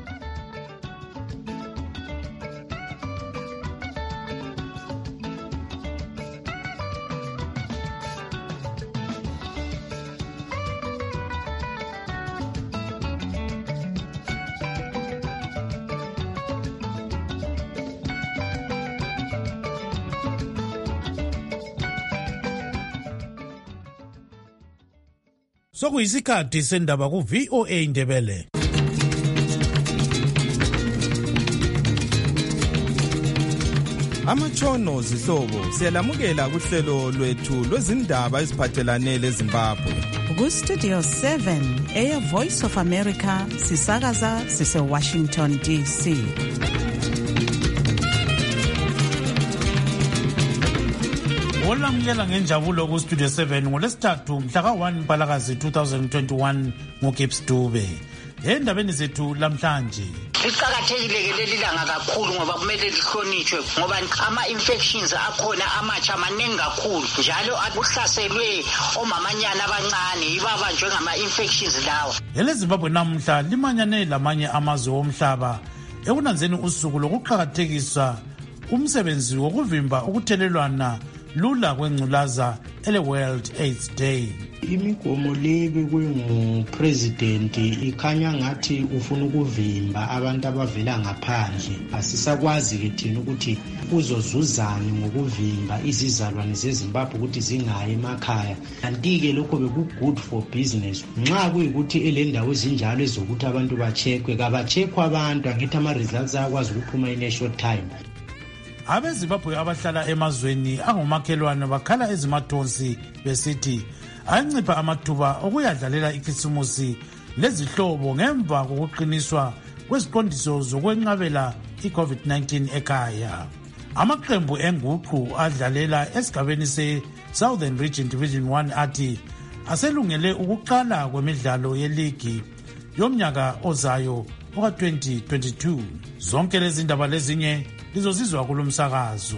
Sokuyisikhathi sendaba ku VOA Ndebele. Amatshono zihlobo siyalamukela kuhlelo lwethu lwezindaba eziphathelane leZimbabwe. Ku Studio 7 Air Voice of America sisakaza sise Washington DC. Olamukela ngenjabulo ku Studio 7 ngolesithathu mhla ka-1 Mpalakazi 2021 nguGibbs Dube. Endabeni zethu lamhlanje. Liqakathekile leli langa kakhulu ngoba kumele lihlonishwe ngoba ama-infections akhona amatsha maningi kakhulu njalo akuhlaselwe omamanyana abancane yibabanjwe ngama-infections lawa. EleZimbabwe namhla limanyane lamanye amazwe omhlaba ekunanzeni usuku lokuqakathekisa umsebenzi wokuvimba ukuthelelwana lula kwengculaza ele-World AIDS Day. Imigomo lebekwe ngupresident ikhanya ngathi ufuna ukuvimba abantu abavela ngaphandle. Asisakwazi ke thina ukuthi uzozuzani ngokuvimba izizalwane zeZimbabwe ukuthi zingayi emakhaya. Kanti-ke lokho beku-good for business. Nxa kuyikuthi elendawo ezinjalo ezokuthi abantu bacheckwe, kabacheckwe abantu angithi ama-results ayakwazi ukuphuma in a short time. AbeZimbabwe abahlala emazweni angomakhelwane bakhala ezimathonsi besithi ancipha amathuba okuyadlalela ikhisimusi lezihlobo ngemva kokuqiniswa kweziqondiso zokwenqabela i-COVID-19 ekhaya. Amaqembu enguqu adlalela esigabeni se-Southern Region Division 1 athi aselungele ukuqala kwemidlalo yeligi yomnyaka ozayo oka-2022. Zonke lezi ndaba lezinye lizozizwa kulomsakazo.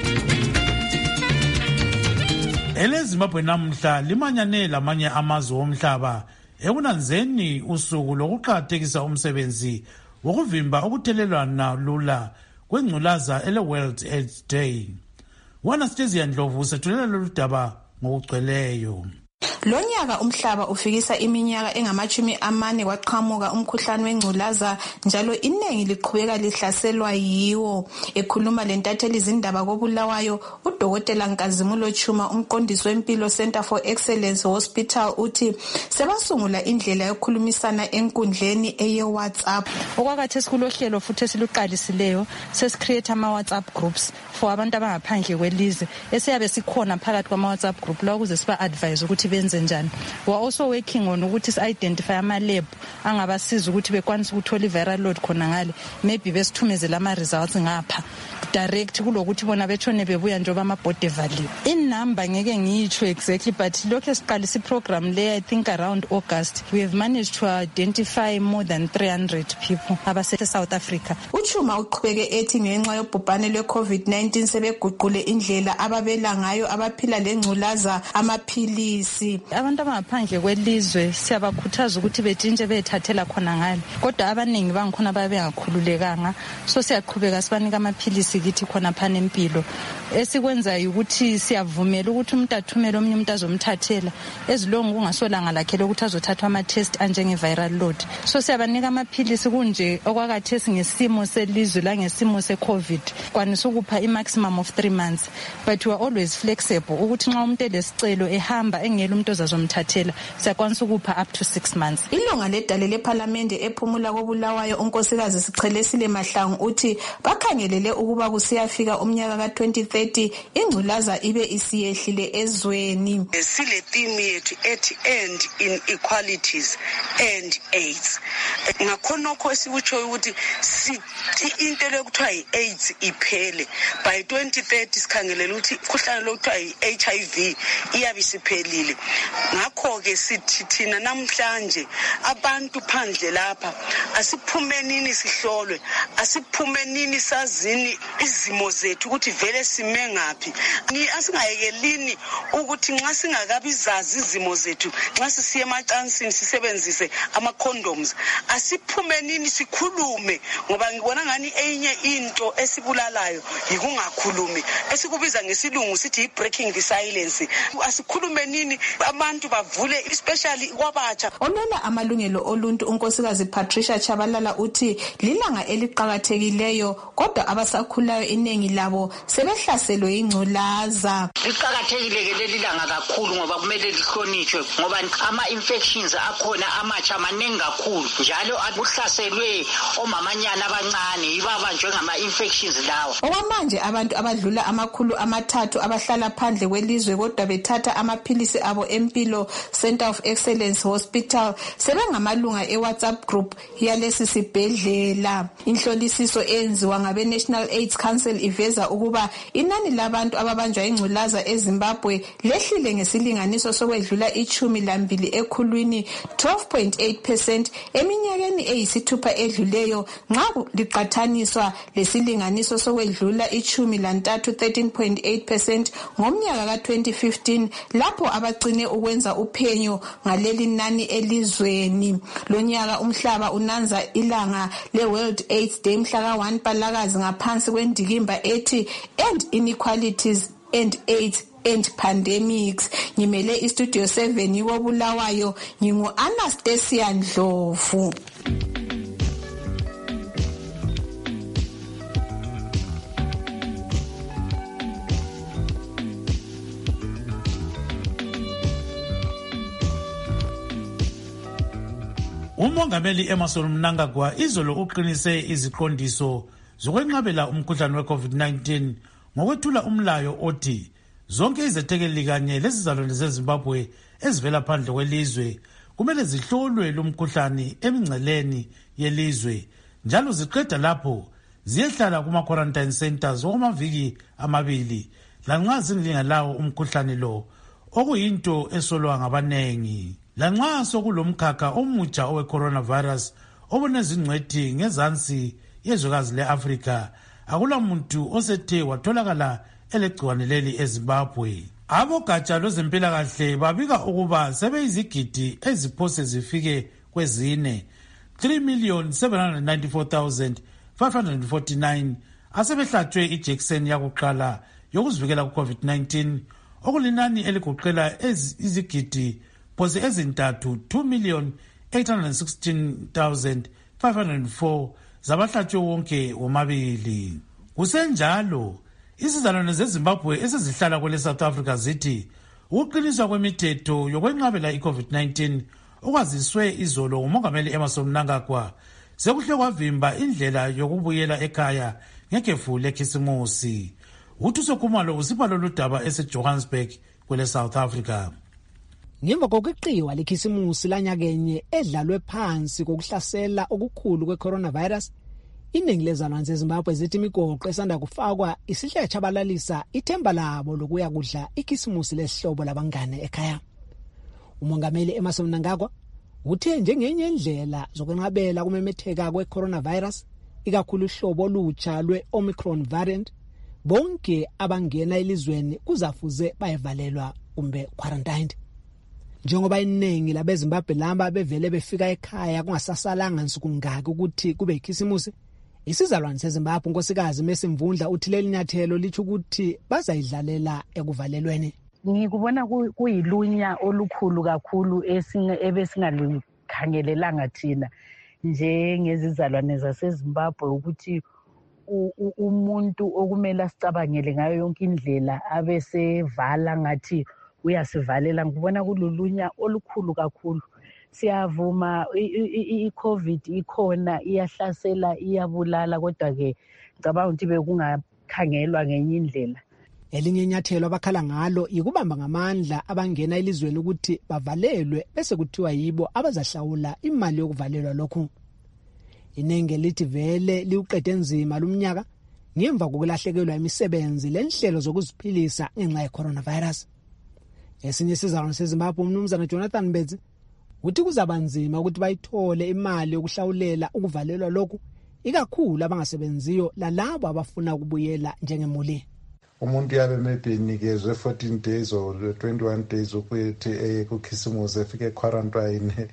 EleZimbabwe namhla limanyane lamanye amazwe omhlaba ekunanzeni usuku lokuqakathekisa umsebenzi wokuvimba ukuthelelwana lula kwengculaza ele-World AIDS Day. Anastasia Ndlovu sethulela lolu daba ngokugcweleyo. Lonyaka umhlaba ufikisa iminyaka engama-40 kwaqhamuka umkhuhlane wengculaza njalo iningi liqhubeka lihlaselwa yiwo. Ekhuluma lentatheli izindaba koBulawayo, uDokotela Nkazimulo Chuma, umqondisi wempilo Center for Excellence Hospital, uthi sebasungula indlela yokukhulumisana enkundleni eye-WhatsApp. Okwakhathesi kulohlelo futhi esiluqalisileyo sesicreate ama-WhatsApp groups for abantu abangaphandle kwelizwe esiyabe sikhona phakathi kwama-WhatsApp group la ukuze siba-advise ukuthi benze njani. We are also working on ukuthi si-identify ama-lab angabasiza ukuthi bekwanise ukuthola i-viral load khona ngale, maybe besithumezele ama-results ngapha direct kulokuthi bona betshone bebuya njengoba amabhodi evaliwe. Inumber ngeke ngiyitsho exactly, but lokhu esiqalisa i-program le I think around August we have managed to identify more than 300 people abase-South Africa. Uchuma uqhubeke ethi ngenxa yobhubhane lwe-COVID-19 sebeguqule indlela ababela ngayo abaphila lengculaza amaphilisi. Abantu abangaphandle kwelizwe siyabakhuthaza ukuthi betshintshe bethathela khona ngale, kodwa abaningi bangikhona babengakhululekanga, so siyaqhubeka sibanika amaphilisi kithi khona phana empilo. Esikwenzayo ukuthi siyavumela ukuthi umuntu athumele omunye umuntu azomthathela ezilongo kungasolanga lakhe lokuthi azothathwa ama-test anjenge-viral load. So siyabanika amaphilisi kunje okwakhathesi ngesimo selizwe la ngesimo se-COVID kwanisa ukupha i-maximum of 3 months, but we are always flexible ukuthi nxa umuntu elesicelo ehamba engela umuntu ozazomthathela siyakwanisa ukupha up to 6 months. Ilunga ledale lephalamende ephumula koBulawayo unkosikazi Sichelesile Mahlangu uthi bakhangelele ukuba kusiyafika umnyaka ka-2030 ingculaza ibe isiyehlile ezweni. Sile theme yethu ethi end inequalities and AIDS. Ngakhonokho esikutsho ukuthi sithi into lekuthiwa yi-AIDS iphele by 2030 sikhangelele ukuthi umkhuhlane lokuthiwa yi-HIV iyabe isiphelile. ngakho-ke sithi thina namhlanje abantu phandle lapha asiphumenini sihlolwe, asiphumenini sazini izimo zethu ukuthi vele sime ngaphi. Asingayekelini ukuthi nxa singakabizazi izimo zethu, nxa sisiye emacansini sisebenzise ama-condoms, asiphumenini sikhulume, ngoba ngibona ngani enye into esibulalayo yikungakhulumi, esikubiza ngesilungu sithi breaking the silence. Asikhulumenini abantu bavule, especially kwabatsha. Omela amalungelo oluntu unkosikazi Patricia Chabalala uthi lilanga eliqhakathekileyo, kodwa abasakhulayo iningi labo sebehlaselwe ingculaza. Liqhakathekile ke leli langa kakhulu ngoba kumele lihlonitshwe, ngoba ama-infections akhona amatsha maningi kakhulu, njalo akuhlaselwe omamanyana abancane yibo abanjwe ngama-infections lawa. Okwamanje abantu abadlula 300 abahlala phandle kwelizwe kodwa bethatha amaphilisi abo Empilo Center of Excellence Hospital sebengamalunga e-WhatsApp group yalesi sibhedlela. Inhlolisiso enziwa ngabe National AIDS Council iveza ukuba inani labantu ababanjwa ingculaza eZimbabwe lehlile ngesilinganiso sokwedlula 12 ekhulwini 12.8% eminyakeni eyisithupha edluleyo nxa liqathaniswa lesilinganiso sokwedlula 13.8% ngomnyaka ka-2015 lapho abagcine ukwenza uphenyo ngaleli nani elizweni. Lonyaka umhlaba unanza ilanga le-World AIDS Day mhla ka-1 Mpalakazi ngaphansi kwendikimba ethi End Inequalities and AIDS and Pandemics. Ngimele iStudio 7 yikobulawayo, ngingu-Anastasia Ndlovu. Umongameli Emmerson Mnangagwa izolo uqinise iziqondiso zokwenqabela umkhuhlane we-COVID-19 ngokwethula umlayo othi zonke izethekeli kanye lezizalwane zeZimbabwe ezivela phandle kwelizwe kumele zihlolwe lumkhuhlane emingceleni yelizwe, njalo ziqeda lapho ziyehlala kuma-quarantine centers okwamaviki 2 lanxa zingalingalawo umkhuhlane lo, okuyinto esolwa ngabanengi. Lanxa sokulomkhakha omutsha owe-coronavirus obunezingcwethi ngezansi yezwekazi le-Afrika, akulamuntu osethe watholakala elegciwane leli eZimbabwe. Abogatsha lwezempilakahle babika ukuba sebeyizigidi eziphose zifike kwezine 3,794,549 asebehlatshwe ijekiseni yakuqala yokuzivikela ku-COVID-19, okulinani eliguqela izigidi phose ezintathu 2,816,504 zabahlatshwe wonke womabili. Kusenjalo, izizalwane zeZimbabwe esezihlala kwele South Africa zithi ukuqiniswa kwemithetho yokwenqabela i-COVID-19 okwaziswe izolo ngumongameli Emmerson Mnangagwa sekuhle kwavimba indlela yokubuyela ekhaya ngekhefu lekhisimusi. Uthuso Khumalo usipha lolu daba eseJohannesburg kwele South Africa. Ngemva kokuqiwa lekhisimusi lanyakenye edlalwe phansi kokuhlasela okukhulu kwe-coronavirus, iningi lezalwane zeZimbabwe zithi imigoqo esanda kufakwa isihle yachabalalisa ithemba labo lokuya kudla ikhisimusi lesihlobo labangane ekhaya. Umongameli Emmerson Mnangagwa uthe njengenye indlela zokwenqabela kumemetheka kwe-coronavirus, ikakhulu uhlobo olutsha lwe-Omicron variant, bonke abangena elizweni kuzafuze bayevalelwa kumbe quarantined. Njengoba iningi labeZimbabwe lamba bevele befika ekhaya kungasasalanga nsuku ngaki ukuthi kube ikhisimusi, isizalwane seZimbabwe unkosikazi Mesimvundla uthi leli nyathelo lithi ukuthi bazayidlalela ekuvalelweni. Ngikubona kuyilunya olukhulu kakhulu ebesingalukhangelelanga thina njengezizalwane zaseZimbabwe ukuthi umuntu okumele asicabangele ngayo yonke indlela abesevala ngathi uyasivalela. Ngibona kululunya olukhulu kakhulu. Siyavuma i-COVID ikhona, iyahlasela, iyabulala, kodwa-ke ngicabanga ukuthi bekungakhangelwa ngenye indlela. Elinye inyathelo abakhala ngalo ikubamba ngamandla abangena elizweni ukuthi bavalelwe bese kuthiwa yibo abazahlawula imali yokuvalelwa lokhu. Inenge lithi vele liuqede enzima lumnyaka ngemva kokulahlekelwa imisebenzi lenhlelo zokuziphilisa ngenxa ye-coronavirus. Esinye isizalwane seZimbabwe umnumzana Jonathan Mbedzi uthi kuzaba nzima ukuthi bayithole imali yokuhlawulela ukuvalelwa lokhu ikakhulu abangasebenziyo lalabo abafuna ukubuyela njengemuli. Umuntu yabe maybe nikezwe 14 days or 21 days ukuthi kukhisimuze efike quarantine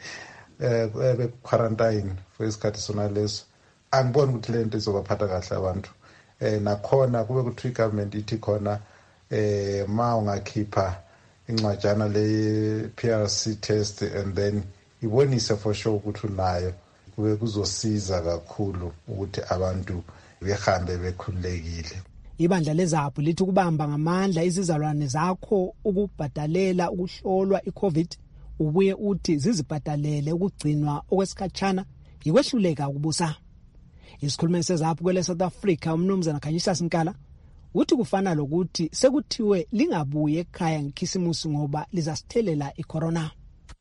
quarantine for isikhathi sona leso. Angiboni ukuthi lento izobaphatha kahle abantu. Nakhona kube kuthi government ithi khona ma ungakhipha incwajana le PRC test and then ibonise for sure ukuthi unayo kube kuzosiza kakhulu ukuthi abantu behambe bekhululekile. Ibandla leZAPHU lithi kubamba ngamandla izizalwane zakho ukubhadalela ukuhlolwa iCovid ubuye uthi zizibhadalele ukugcinwa okwesikhatshana ikwehluleka ukubusa. Isikhulumeli seZAPHU kwele South Africa umnumzana Khanyisa Sinkala uthi kufana lokuthi sekuthiwe lingabuye ekhaya ngekhisimusi ngoba lizasithelela icorona.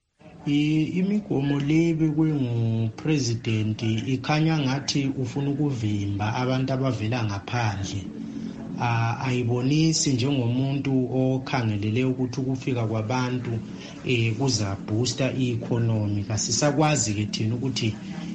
Imigomo lebe kwengupresident ikhanya ngathi ufuna ukuvimba abantu abavela ngaphandle. Ayibonisi njengomuntu okhangelele ukuthi ukufika kwabantu kuza booster i-economy. Kasisakwazi ke thina ukuthi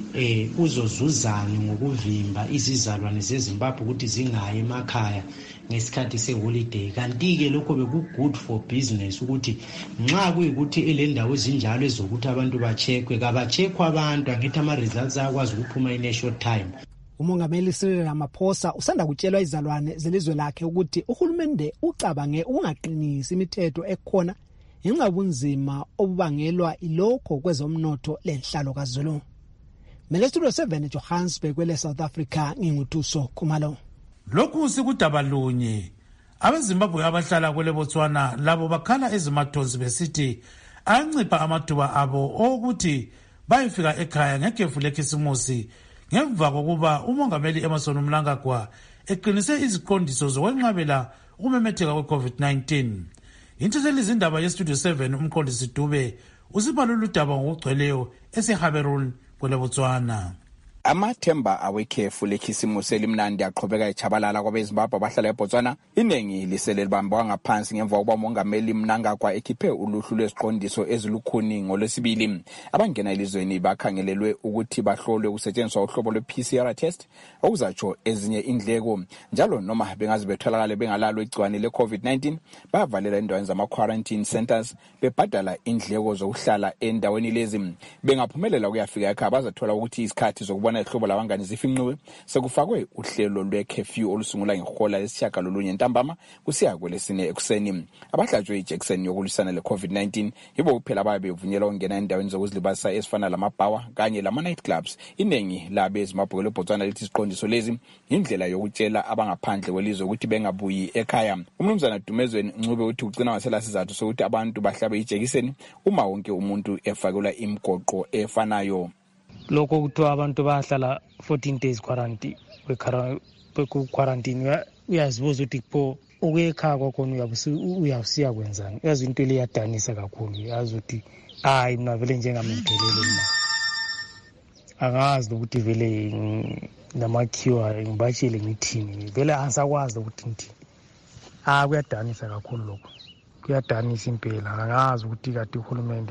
uzozuzana ngokuvimba izizalwane zeZimbabwe ukuthi zingayi emakhaya ngesikhathi seholiday. Kanti ke lokho beku good for business ukuthi nxa kuyikuthi elendawo ezinjalo ezokuthi abantu bacheckwe kabacheckwa abantu angithi ama results akwazi ukuphuma in a short time. Umongameli Cyril Ramaphosa usanda kutshelwa izalwane zelizwe lakhe ukuthi uhulumende ucabange ungaqinisi imithetho ekhona ngenxa yobunzima obubangelwa ilokho kwezomnotho lenhlalo kaZulu. Studio 7 Johannesburg kwele South Africa nginguthuso Khumalo. Lokhu sikudaba lunye. AbeZimbabwe abahlala kwele Botswana labo bakhala ezimathonsi besithi ancipha amathuba abo ukuthi bayifika ekhaya ngekhefu lekhisimusi ngemva kokuba umongameli Emmerson Mnangagwa eqinise iziqondiso zokwenqabela ukumemetheka kwe-COVID-19. Inthetheli izindaba yeStudio 7 umqondisi Dube usibhalula udaba ngokugcweleyo eseHaberun kwele Botswana. Amathemba awekhefu lekhisimusi elimnandi aqhubeka echabalala kwabeZimbabwe abahlala eBotswana. Iningi liselelibambwa ngaphansi ngemva kokuba umongameli Mnangagwa ekhiphe uluhlu lweziqondiso ezilukhuni ngolwesibili. Abangena elizweni bakhangelelwe ukuthi bahlolwe ukusetshenziswa uhlobo lwe-PCR test okuzatsho ezinye indleko njalo noma bengazi betholakala bengalalo igciwane le-COVID-19 bavalela endaweni zama-quarantine centers bebhadala indleko zokuhlala endaweni lezi. Bengaphumelela ukuyafika ekhaya bazathola ukuthi isikhathi zokubona ihlobo labangani zifinqiwe sekufakwe uhlelo lwe-curfew olusungula ngehola lesishiyagalolunye ntambama kusiya kwelesine ekuseni. Abahlatshwe iJackson yokulisana le-COVID-19 yibo kuphela ababevunyelwa ukungena endaweni zokuzilibazisa ezifana lamabhawa kanye lama-night clubs. Iningi labeZimbabwe leBotswana lithi isiqondiso lezi indlela yokutshela abangaphandle kwelizwe ukuthi bengabuyi ekhaya. Umnumzana Dumezweni Ncube uthi ugcina wasela sizathu sokuthi abantu bahlabe ijekiseni uma wonke umuntu efakelwa imigoqo efanayo. Lokho kuthiwa abantu bahlala 14 days quarantine uyazibuza ukuthi pho ukuyekhaya kwakhona uyawusiya kwenzani. Yazi into le yadanisa kakhulu. Yazi ukuthi hayi mina vele njengamdelele mina angazi ukuthi vele namakhiwa ngibashile ngithini vele asakwazi ukuthi ngithi kuyadanisa kakhulu lokho. Kuyadanisa impela angazi ukuthi kade uhulumende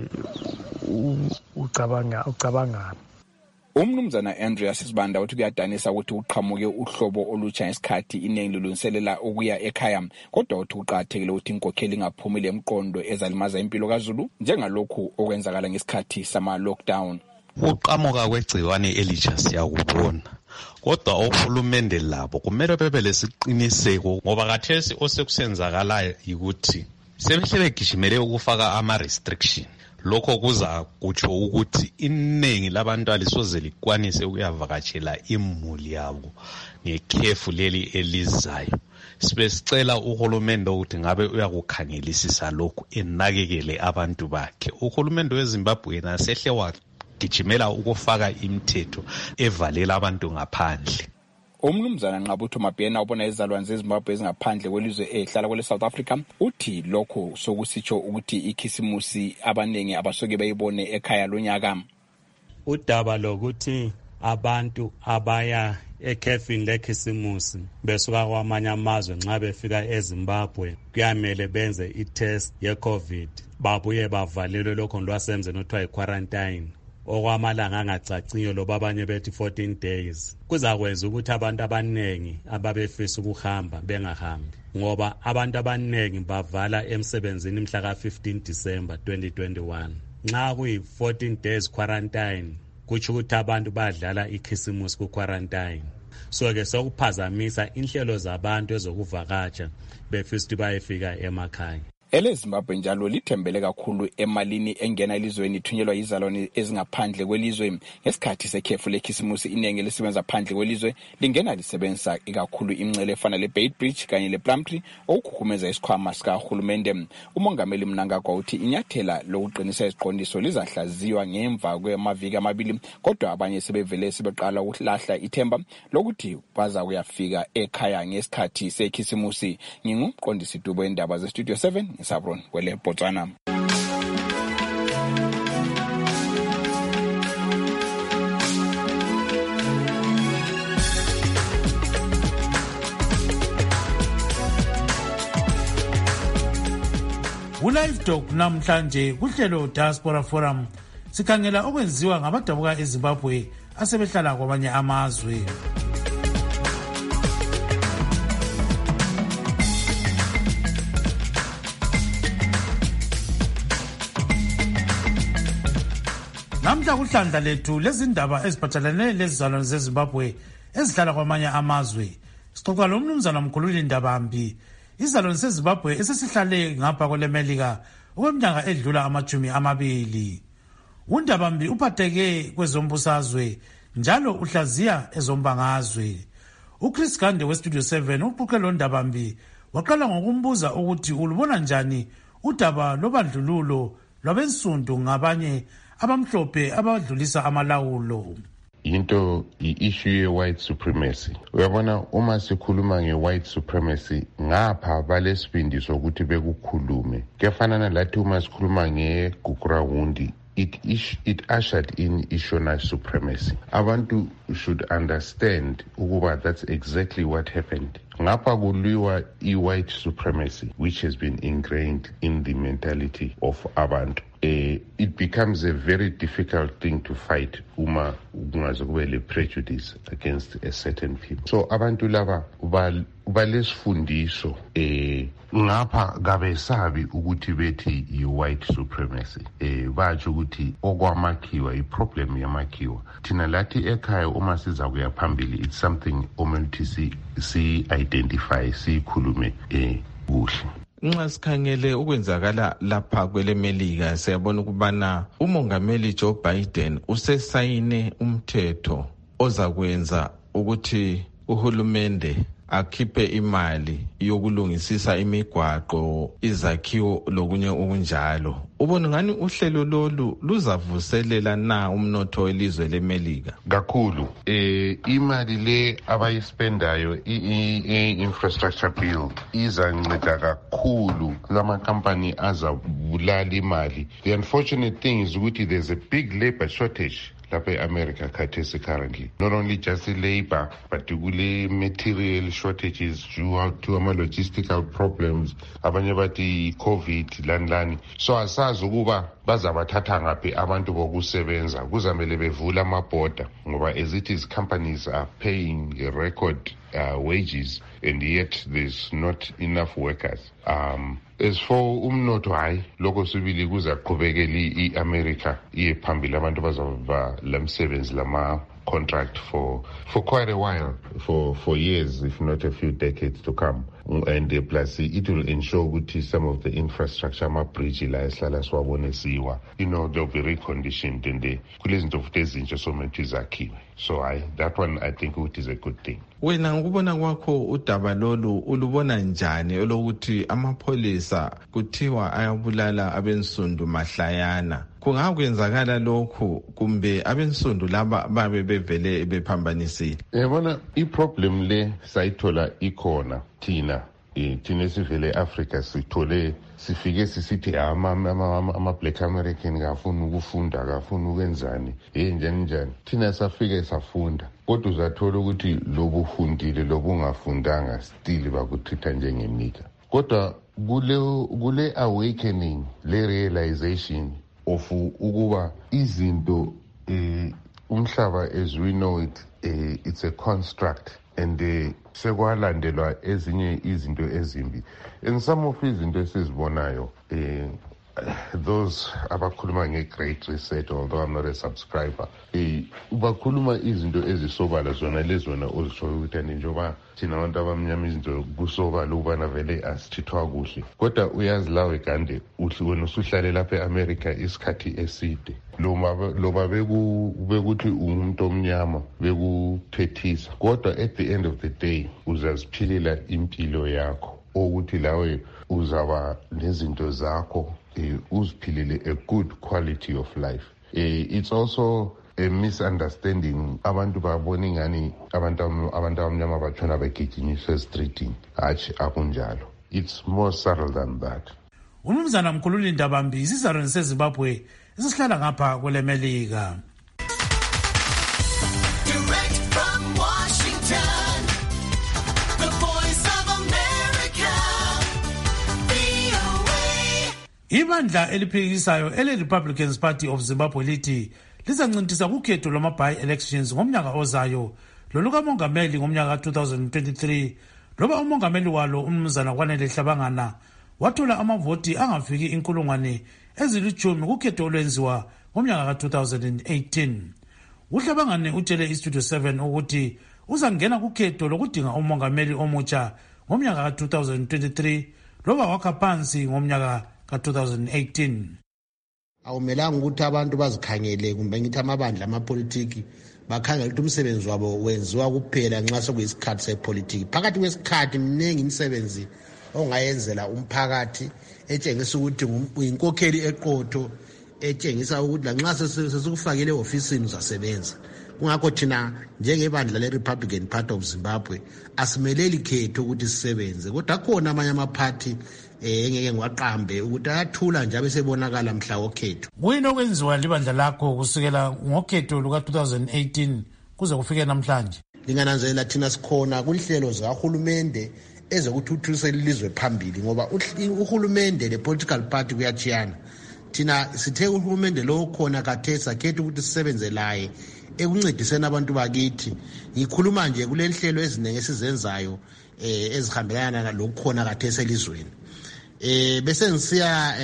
ucabanga. Umnumzana Andreas Sibanda uthi kuyadanisa ukuthi uqhamuke uhlobo olutsha ngesikhathi iningi lilungiselela ukuya ekhaya kodwa uthi uqathekile ukuthi inkokheli ingaphumile emqondo ezalimaza impilo kaZulu njengalokhu okwenzakala ngesikhathi sama lockdown. Uqhamuka kwegciwane elitsha siyakubona kodwa ohulumende labo kumele bebe lesiqiniseko ngoba kathesi osekusenzakalayo ukuthi sebehle begijimele ukufaka ama-restriction. Lokho kuza kutsho ukuthi iningi labantu alisoze likwanise ukuyavakatshela imuli yabo ngekhefu leli elizayo. Sibesicela uhulumende ukuthi ngabe uyakukhangelisisa lokhu enakekele abantu bakhe. Uhulumende weZimbabwe yena sehle wagijimela ukufaka imithetho evalela abantu ngaphandle. Umnumzana Nqabutho Mabhena ubona izizalwane zeZimbabwe ezingaphandle kwelizwe ehlala kwele South Africa uthi lokho sokusitsho ukuthi ikhisimusi abaningi abasoke bayibone ekhaya lonyaka. Udaba lokuthi abantu abaya ekhefini lekhisimusi besuka kwamanye amazwe nxa befika eZimbabwe kuyamele benze i-test ye-COVID babuye bavalelwe lokho lwasemzini okuthiwa yi-quarantine okwamalanga angacaciyo loba abanye bethi 14 days. Kuzakwenza ukuthi abantu abaningi ababefisa ukuhamba bengahambi ngoba abantu abaningi bavala emsebenzini mhla ka-15 December 2021. Nxa kuyi-14 days quarantine kutsho ukuthi abantu badlala ikhisimusi ku-quarantine. So-ke sokuphazamisa inhlelo zabantu ezokuvakatsha befisa ukuthi bayefika emakhaya. EleZimbabwe njalo lithembele kakhulu emalini engena elizweni ithunyelwa yizalwane ezingaphandle kwelizwe. Ngesikhathi sekhefu lekhisimusi inengi lisebenza phandle kwelizwe lingena lisebenzisa ikakhulu imncele efana leBeitbridge kanye lePlumtree okukhukhumeza isikhwama sikahulumende. Umongameli Mnangagwa uthi inyathela lokuqinisa isiqondiso lizahlaziywa ngemva kwamaviki amabili, kodwa abanye sebevele sebeqala ukulahla ithemba lokuthi baza kuyafika ekhaya ngesikhathi sekhisimusi. Ngingumqondisi Dubo wendaba zeStudio 7 Sabron kwele Botswana. Ulive Talk namhlanje kuhlelo Diaspora Forum sikhangela okwenziwa ngabadabuka eZimbabwe asebehlala kwamanye amazwe. Namhla kuhlandla lethu lezindaba eziphathelene lezizalwane zeZimbabwe ezihlala kwamanye amazwe. Sixoxa lo mnumzana Mkhululi Ndabambi, izizalwane zeZimbabwe esesihlale ngapha kweleMelika okweminyaka edlula 20. uNdabambi uphatheke kwezombusazwe njalo uhlaziya ezombangazwe. uChris Gande weStudio 7 uquqe lo Ndabambi waqala ngokumbuza ukuthi ulubona njani udaba lobandlululo lwabensundu ngabanye abamhlophe abadlulisa amalawulo. Into i-issue ye-white supremacy. Uyabona uma sikhuluma nge-white supremacy ngapha balesibindi sokuthi bekukhulume. Kuyafanana lathi uma sikhuluma nge-Gukurahundi, it ushered in Ishona supremacy. Abantu should understand ukuba that's exactly what happened. Ngapha kuliwa i-white supremacy which has been ingrained in the mentality of abantu. It becomes a very difficult thing to fight uma kungaze kube le prejudice against a certain people. So abantu laba balesifundiso ngapha kabesabi ukuthi bethi yi-white supremacy. Batsho ukuthi okwamakhiwa i-problem yamakhiwa. Thina lathi ekhaya uma siza kuya phambili it's something omuntu si-identify sikhulume kuhle. Nxa sikhangele ukwenzakala lapha kweleMelika siyabona ukubana umongameli Joe Biden usesayine umthetho ozakwenza ukuthi uhulumende akhiphe imali yokulungisisa imigwaqo, izakhiwo lokunye okunjalo. Ubona ngani uhlelo lolu luzavuselela na umnotho welizwe leMelika? Kakhulu imali le abayispendayo i-infrastructure bill izanceda kakhulu lama company azabulala imali. The unfortunate thing is ukuthi there's a big labor shortage lapha eAmerica khathesi currently. Not only just the labor, but kule material shortages due to logistical problems, abanye bathi COVID lani. So asazi ukuba bazabathatha ngaphi abantu bokusebenza. Kuzamele bevula amabhoda ngoba as it is companies are paying a record wages and yet there's not enough workers. As for umnotho hayi lokho sibili kuzaqhubekela iAmerica iye phambili, abantu bazaba lamsebenzi lama contract for quite a while, for years if not a few decades to come. And plus it will ensure ukuthi some of the infrastructure ama-bridge la esihlala siwabonesiwa, they'll be reconditioned and kulezinto futhi ezintsha somuntu izakhiwe. So that one I think it is a good thing. Wena ngokubona kwakho udaba lolu ulubona njani olokuthi amapholisa kuthiwa ayabulala abensundu mahlayana? Kungakwenzakala lokhu kumbe abensundu laba babe bevele bephambanisile? Yabona i-problem le sayithola ikhona thina thina sivele eAfrica sithole sifike sisithi ama-Black American kafuni ukufunda kafuni ukwenzani njani thina safike safunda kodwa uzathola ukuthi lobufundile lobungafundanga still bakuthitha njengenika kodwa kule awakening le realization of ukuba izinto umhlaba as we know it it's a construct and sekwalandelwa ezinye izinto ezimbi and some of izinto esizibonayo those abakhuluma nge-great reset, although I'm not a subscriber, bakhuluma izinto ezisobala zona lezona ozishoyo ukuthi njengoba thina abantu abamnyama izinto kusobala ukubana vele asithithwa kuhle kodwa uyazi lawe gande wena usuhlale lapha e-America isikhathi eside loba bekuthi umuntu omnyama bekuphethisa kodwa at the end of the day uzaziphilela impilo yakho ukuthi lawe uzaba nezinto zakho uziphilile a good quality of life. It's also a misunderstanding. Abantu babona ingani abantu abamnyama batshona begijinyiswa streeting. Hatshi akunjalo. It's more subtle than that. Umnumzana Mkhululi Ndabambi isizalwane seZimbabwe esihlala ngapha kwele Melika. Ibandla eliphikisayo ele-Republicans Party of Zimbabwe lithi lizancintisa kukhetho lwama-by-elections ngomnyaka ozayo lolukamongameli ngomnyaka ka-2023 loba umongameli walo umnumzana Kwanele Hlabangana wathola amavoti angafiki 10,000 kukhetho olwenziwa ngomnyaka ka-2018. uHlabangane utshele iStudio 7 ukuthi uzangena kukhetho lokudinga umongameli omutsha ngomnyaka ka-2023 loba wakha phansi ngomnyaka ka-2018. Awumelanga ukuthi abantu bazikhangele kumbe ngithi amabandla amapolitiki bakhangela ukuthi umsebenzi wabo wenziwa kuphela nxa sokuyisikhathi sepolitiki. Phakathi kwesikhathi mningi imisebenzi ongayenzela umphakathi etshengisa ukuthi uyinkokheli eqotho etshengisa ukuthi lanxa sesikufakile ofisini uzasebenza. Kungakho thina njengebandla le-Republican Party of Zimbabwe asimeleli khetho ukuthi sisebenze kodwa khona amanye amaphathi engeke ngiwaqambe ukuthi ayathula nje abesebonakala mhla wokhetho. Kuyini okwenziwa libandla lakho kusukela ngokhetho luka-2018 kuze kufike namhlanje? Lingananzelela thina sikhona kunhlelo zahulumende ezokuthuthukisa ilizwe phambili ngoba uhulumende le-political party kuyachiyana. Thina sithe uhulumende lo khona kathesi akhethe ukuthi sisebenze laye ekuncediseni abantu bakithi. Ngikhuluma nje kuleli hlelo ezinenge esizenzayo ezihambelana nalokho khona kathesi elizweni. Bese ngisiya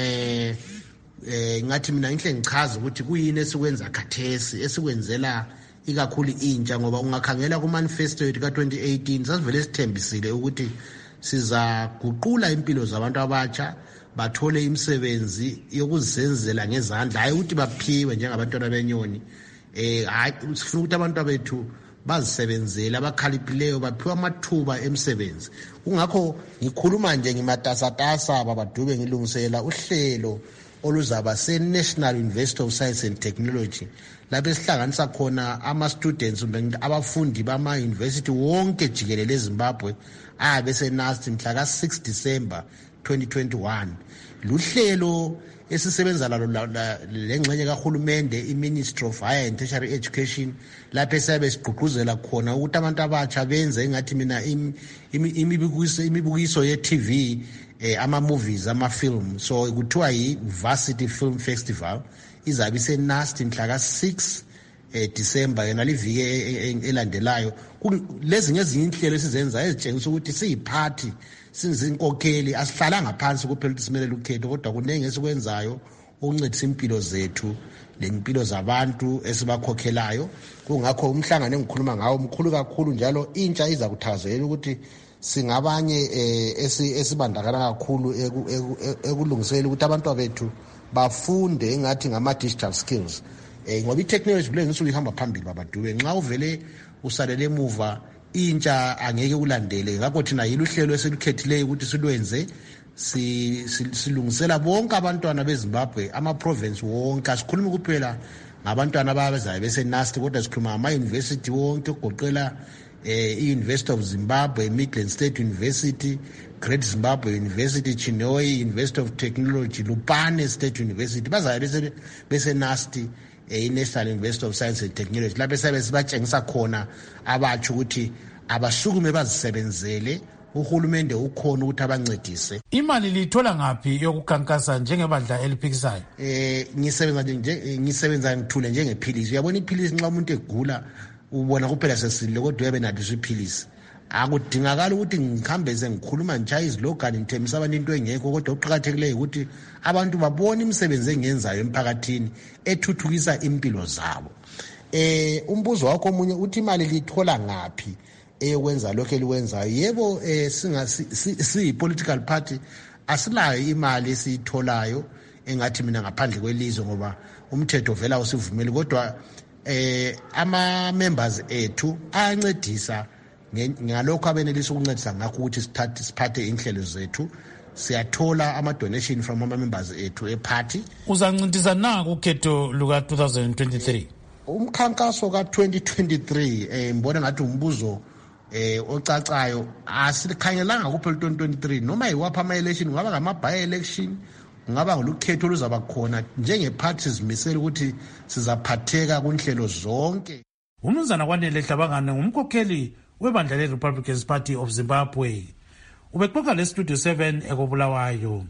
ngathi mina ngihle ngichaza ukuthi kuyini esikwenza khathesi esikwenzela ikakhulu intsha ngoba ungakhangela ku manifesto yethu ka2018 sasivele sithembisile ukuthi sizaguqula impilo zabantu abatsha bathole imisebenzi yokuzisenzela ngezandla hayi ukuthi baphiwe njengabantwana benyoni. Hayi sifuna ukuthi abantu bethu bazisebenzele abakhaliphileyo baphiwa amathuba emsebenzi. Kungakho ngikhuluma nje ngimatasatasa babadube ngilungisela uhlelo oluzaba se-National University of Science and Technology lapho esihlanganisa khona ama-students abafundi bama-university wonke jikelele eZimbabwe abesenasti mhla ka-6 December 2021. Luhlelo esisebenza lengxenye kahulumende iMinistry of Higher and Tertiary Education lapho esabe sigqugquzela khona ukuthi abantu abatsha benze engathi mina imibukiso ye-TV ama-movies ama-film so kuthiwa yi-Varsity Film Festival izabe isenasti mhla ka-6 December yona liviki elandelayo. Lezi ngezinye inhlelo esizenza ezitshengisa ukuthi siyiphathi sinzinkokheli asihlalanga phansi kuphela ukuthi simelele ukhetho kodwa kunenge esikwenzayo ukuncedisa impilo zethu lempilo zabantu esibakhokhelayo. Kungakho umhlangano engikhuluma ngawo mkhulu kakhulu njalo intsha iza kuthakazelela ukuthi singabanye esibandakana kakhulu ekulungisela ukuthi abantu bethu bafunde engathi ngama-digital skills ngoba i-technology kule nsuku ihamba phambili babadube nxa uvele usalele emuva intsha angeke ulandele. Ngakho thina yilo uhlelo esilukhethileyo ukuthi silwenze silungisela bonke abantwana beZimbabwe ama-province wonke. Asikhulumi kuphela ngabantwana abazayo besenasti kodwa sikhuluma ngama-university wonke okugoqela i-University of Zimbabwe, Midland State University, Great Zimbabwe University, Chinhoyi University of Technology, Lupane State University, bazabe bese NUST, i-National University of Science and Technology, lapho sebatshengisa khona abatsho ukuthi abasukume bazisebenzele, uhulumende ukhona ukuthi abancedise. Imali lithola ngaphi yokukhankasa njengebandla eliphikisayo? Ngisebenza ngithule njengephilisi. Uyabona iphilisi nxa umuntu egula ubona kuphela sesilile kodwa uyabe nathi iphilisi. Akudingakala ukuthi ngikhambeze ngikhuluma ngichaya izilogani ngithembisa abantu into engekho, kodwa uqhakathekileyo ukuthi abantu babone imisebenzi engenzayo emphakathini ethuthukisa impilo zabo. Umbuzo wakho omunye uthi imali lithola ngaphi eyokwenza lokho elikwenzayo? Yebo, siyi-political party asilayo imali esiyitholayo engathi mina ngaphandle kwelizwe, ngoba umthetho vela usivumeli, kodwa ama-members ethu ayancedisa ngalokho abenelisa ukuncedisa ngakho ukuthi siphathe inhlelo zethu. Siyathola ama-donation from ama-members ethu e-party. Uzancintisa na kukhetho luka-2023? Umkhankaso ka-2023 mbona ngathi umbuzo ocacayo. Asikhangelanga kuphela 2023 noma yiwapha ama-election, kungaba ngama-by-election, kungaba ngolukhetho oluzaba khona. Njenge-party sizimisele ukuthi sizaphatheka kunhlelo zonke. Umnumzana Kwanele Hlabangane ngumkhokheli webandla le-Republican Party of Zimbabwe. Ubexoxa le-Studio 7 ekobulawayo.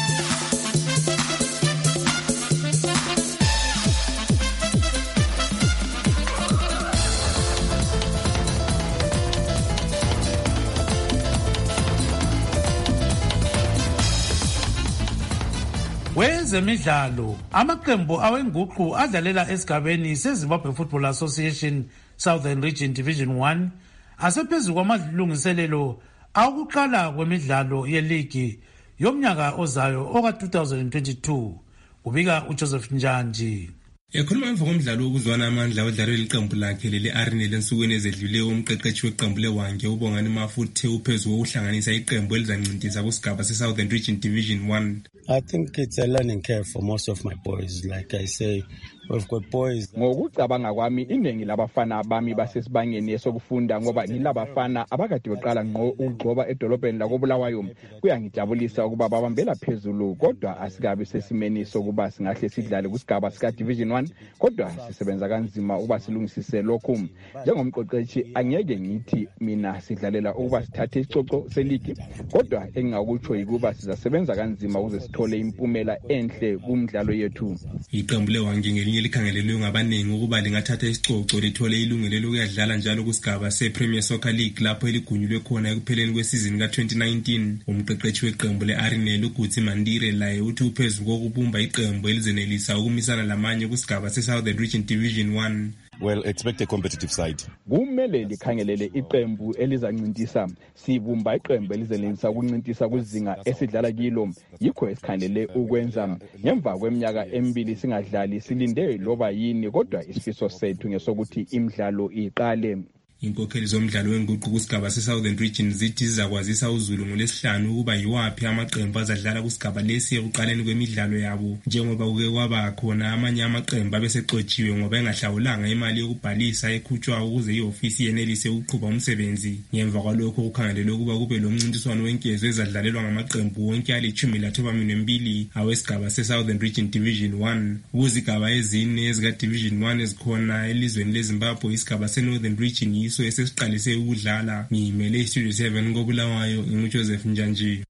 Wezemidlalo, amaqembu awenguqu adlalela esigabeni seZimbabwe Football Association Southern Region Division 1 asephezulu kwamalungiselelo akuqala kwemidlalo yeligi yomnyaka ozayo oka-2022, kubika uJoseph Njanji. Ekhuluma emva komdlalo wokuzwana amandla odlalwe iqembu lakhe leli-Arsenal ensukwini ezedluleyo, umqeqeshi weqembu leWange uBongani Mafuthe uphezu kokuhlanganisa iqembu elizancintisa kusigaba se-Southern Region Division 1. I think it's a learning curve for most of my boys. Like I say, we've got boys. Ngokucabanga kwami iningi labafana bami basesibangeni esokufunda, ngoba yilabafana abakade beqala ukugcoba edolobheni lakobulawayo. Kuyangijabulisa ukuba babambela phezulu, kodwa asikabi sesimeni sokuba singahle sidlale kusigaba sika Division 1, kodwa sisebenza kanzima ukuba silungisise lokhu. Njengomqeqeshi angeke ngithi mina sidlalela ukuba sithathe isicoco seligi, kodwa engingakutsho yikuba sizasebenza kanzima ukuze sithole impumela enhle kumdlalo yethu. Iqembu leWange ngelinye likhangelelwe ngabaningi ukuba lingathatha isicoco lithole ilungelo lokuyadlala njalo kusigaba se-Premier Soccer League lapho eligunyulwe khona ekupheleni kwesizini ka-2019. Umqeqeshi weqembu le-Arsenal uGuti Mandire laye uthi uphezu kokubumba iqembu elizenelisa ukumisana lamanye kusigaba se-Southern Region Division 1. Well, expect a competitive side. Kumele likhangelele iqembu elizancintisa. Sibumba iqembu elizenelisa ukuncintisa kuzinga esidlala kilo. Yikho esikhangelele ukwenza. Ngemva kweminyaka emibili singadlali silinde loba yini, kodwa isifiso sethu ngesokuthi imidlalo iqale. Inkokheli zomdlalo wenguqu kusigaba se-Southern Region zithi zizakwazisa uZulu ngoLwesihlanu ukuba yiwaphi amaqembu azadlala kusigaba lesi ekuqaleni kwemidlalo yabo, njengoba kuke kwaba khona amanye amaqembu abesexotshiwe ngoba engahlawulanga imali yokubhalisa ekhutshwa ukuze i-ofisi yenelise ukuqhuba umsebenzi. Ngemva kwalokho kukhangelelwe ukuba kube lomncintiswano wenkezo ezadlalelwa ngamaqembu wonke ali-12 awesigaba se-Southern Region Division 1. Kuzigaba ezine ezika-Division 1 ezikhona elizweni leZimbabwe, isigaba se-Northern Region yiso esesiqalise ukudlala. Ngiyimele iStudio 7 kobulawayo, nginguJoseph Njanji.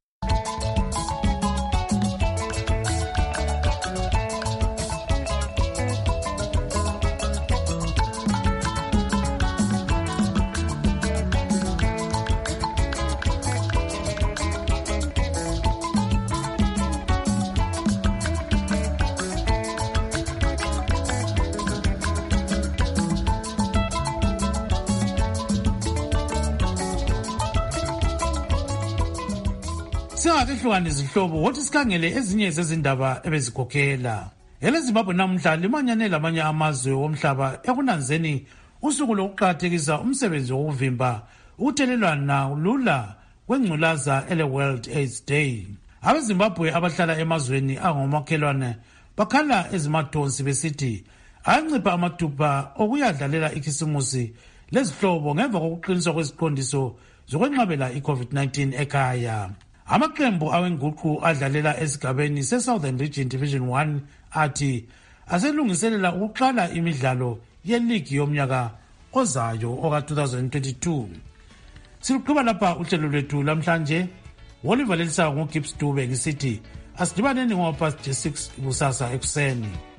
Singakehlukani izihlobo, wothi sikhangele ezinye zezindaba ebezikhokhela. EleZimbabwe namuhla limanyane lamanye amazwe womhlaba ekunanzeni usuku lokuqakathekisa umsebenzi wokuvimba ukuthelelwana lula kwengculaza ele-World AIDS Day. AbeZimbabwe abahlala emazweni angomakhelwane bakhala ezimathonsi besithi ayancipha amathuba okuyadlalela ikhisimusi lezihlobo ngemva kokuqiniswa kweziqondiso zokwenqabela i-COVID-19 ekhaya. Amaqembu awenguqu adlalela esigabeni se-Southern Region Division 1 athi aselungiselela ukuqala imidlalo yeligi yomnyaka ozayo oka-2022. Siluqhuba lapha uhlelo lwethu lamhlanje. Oliver Lelisa ngoGibbs Dube ngisithi asidibaneni ngo-6 kusasa ekuseni.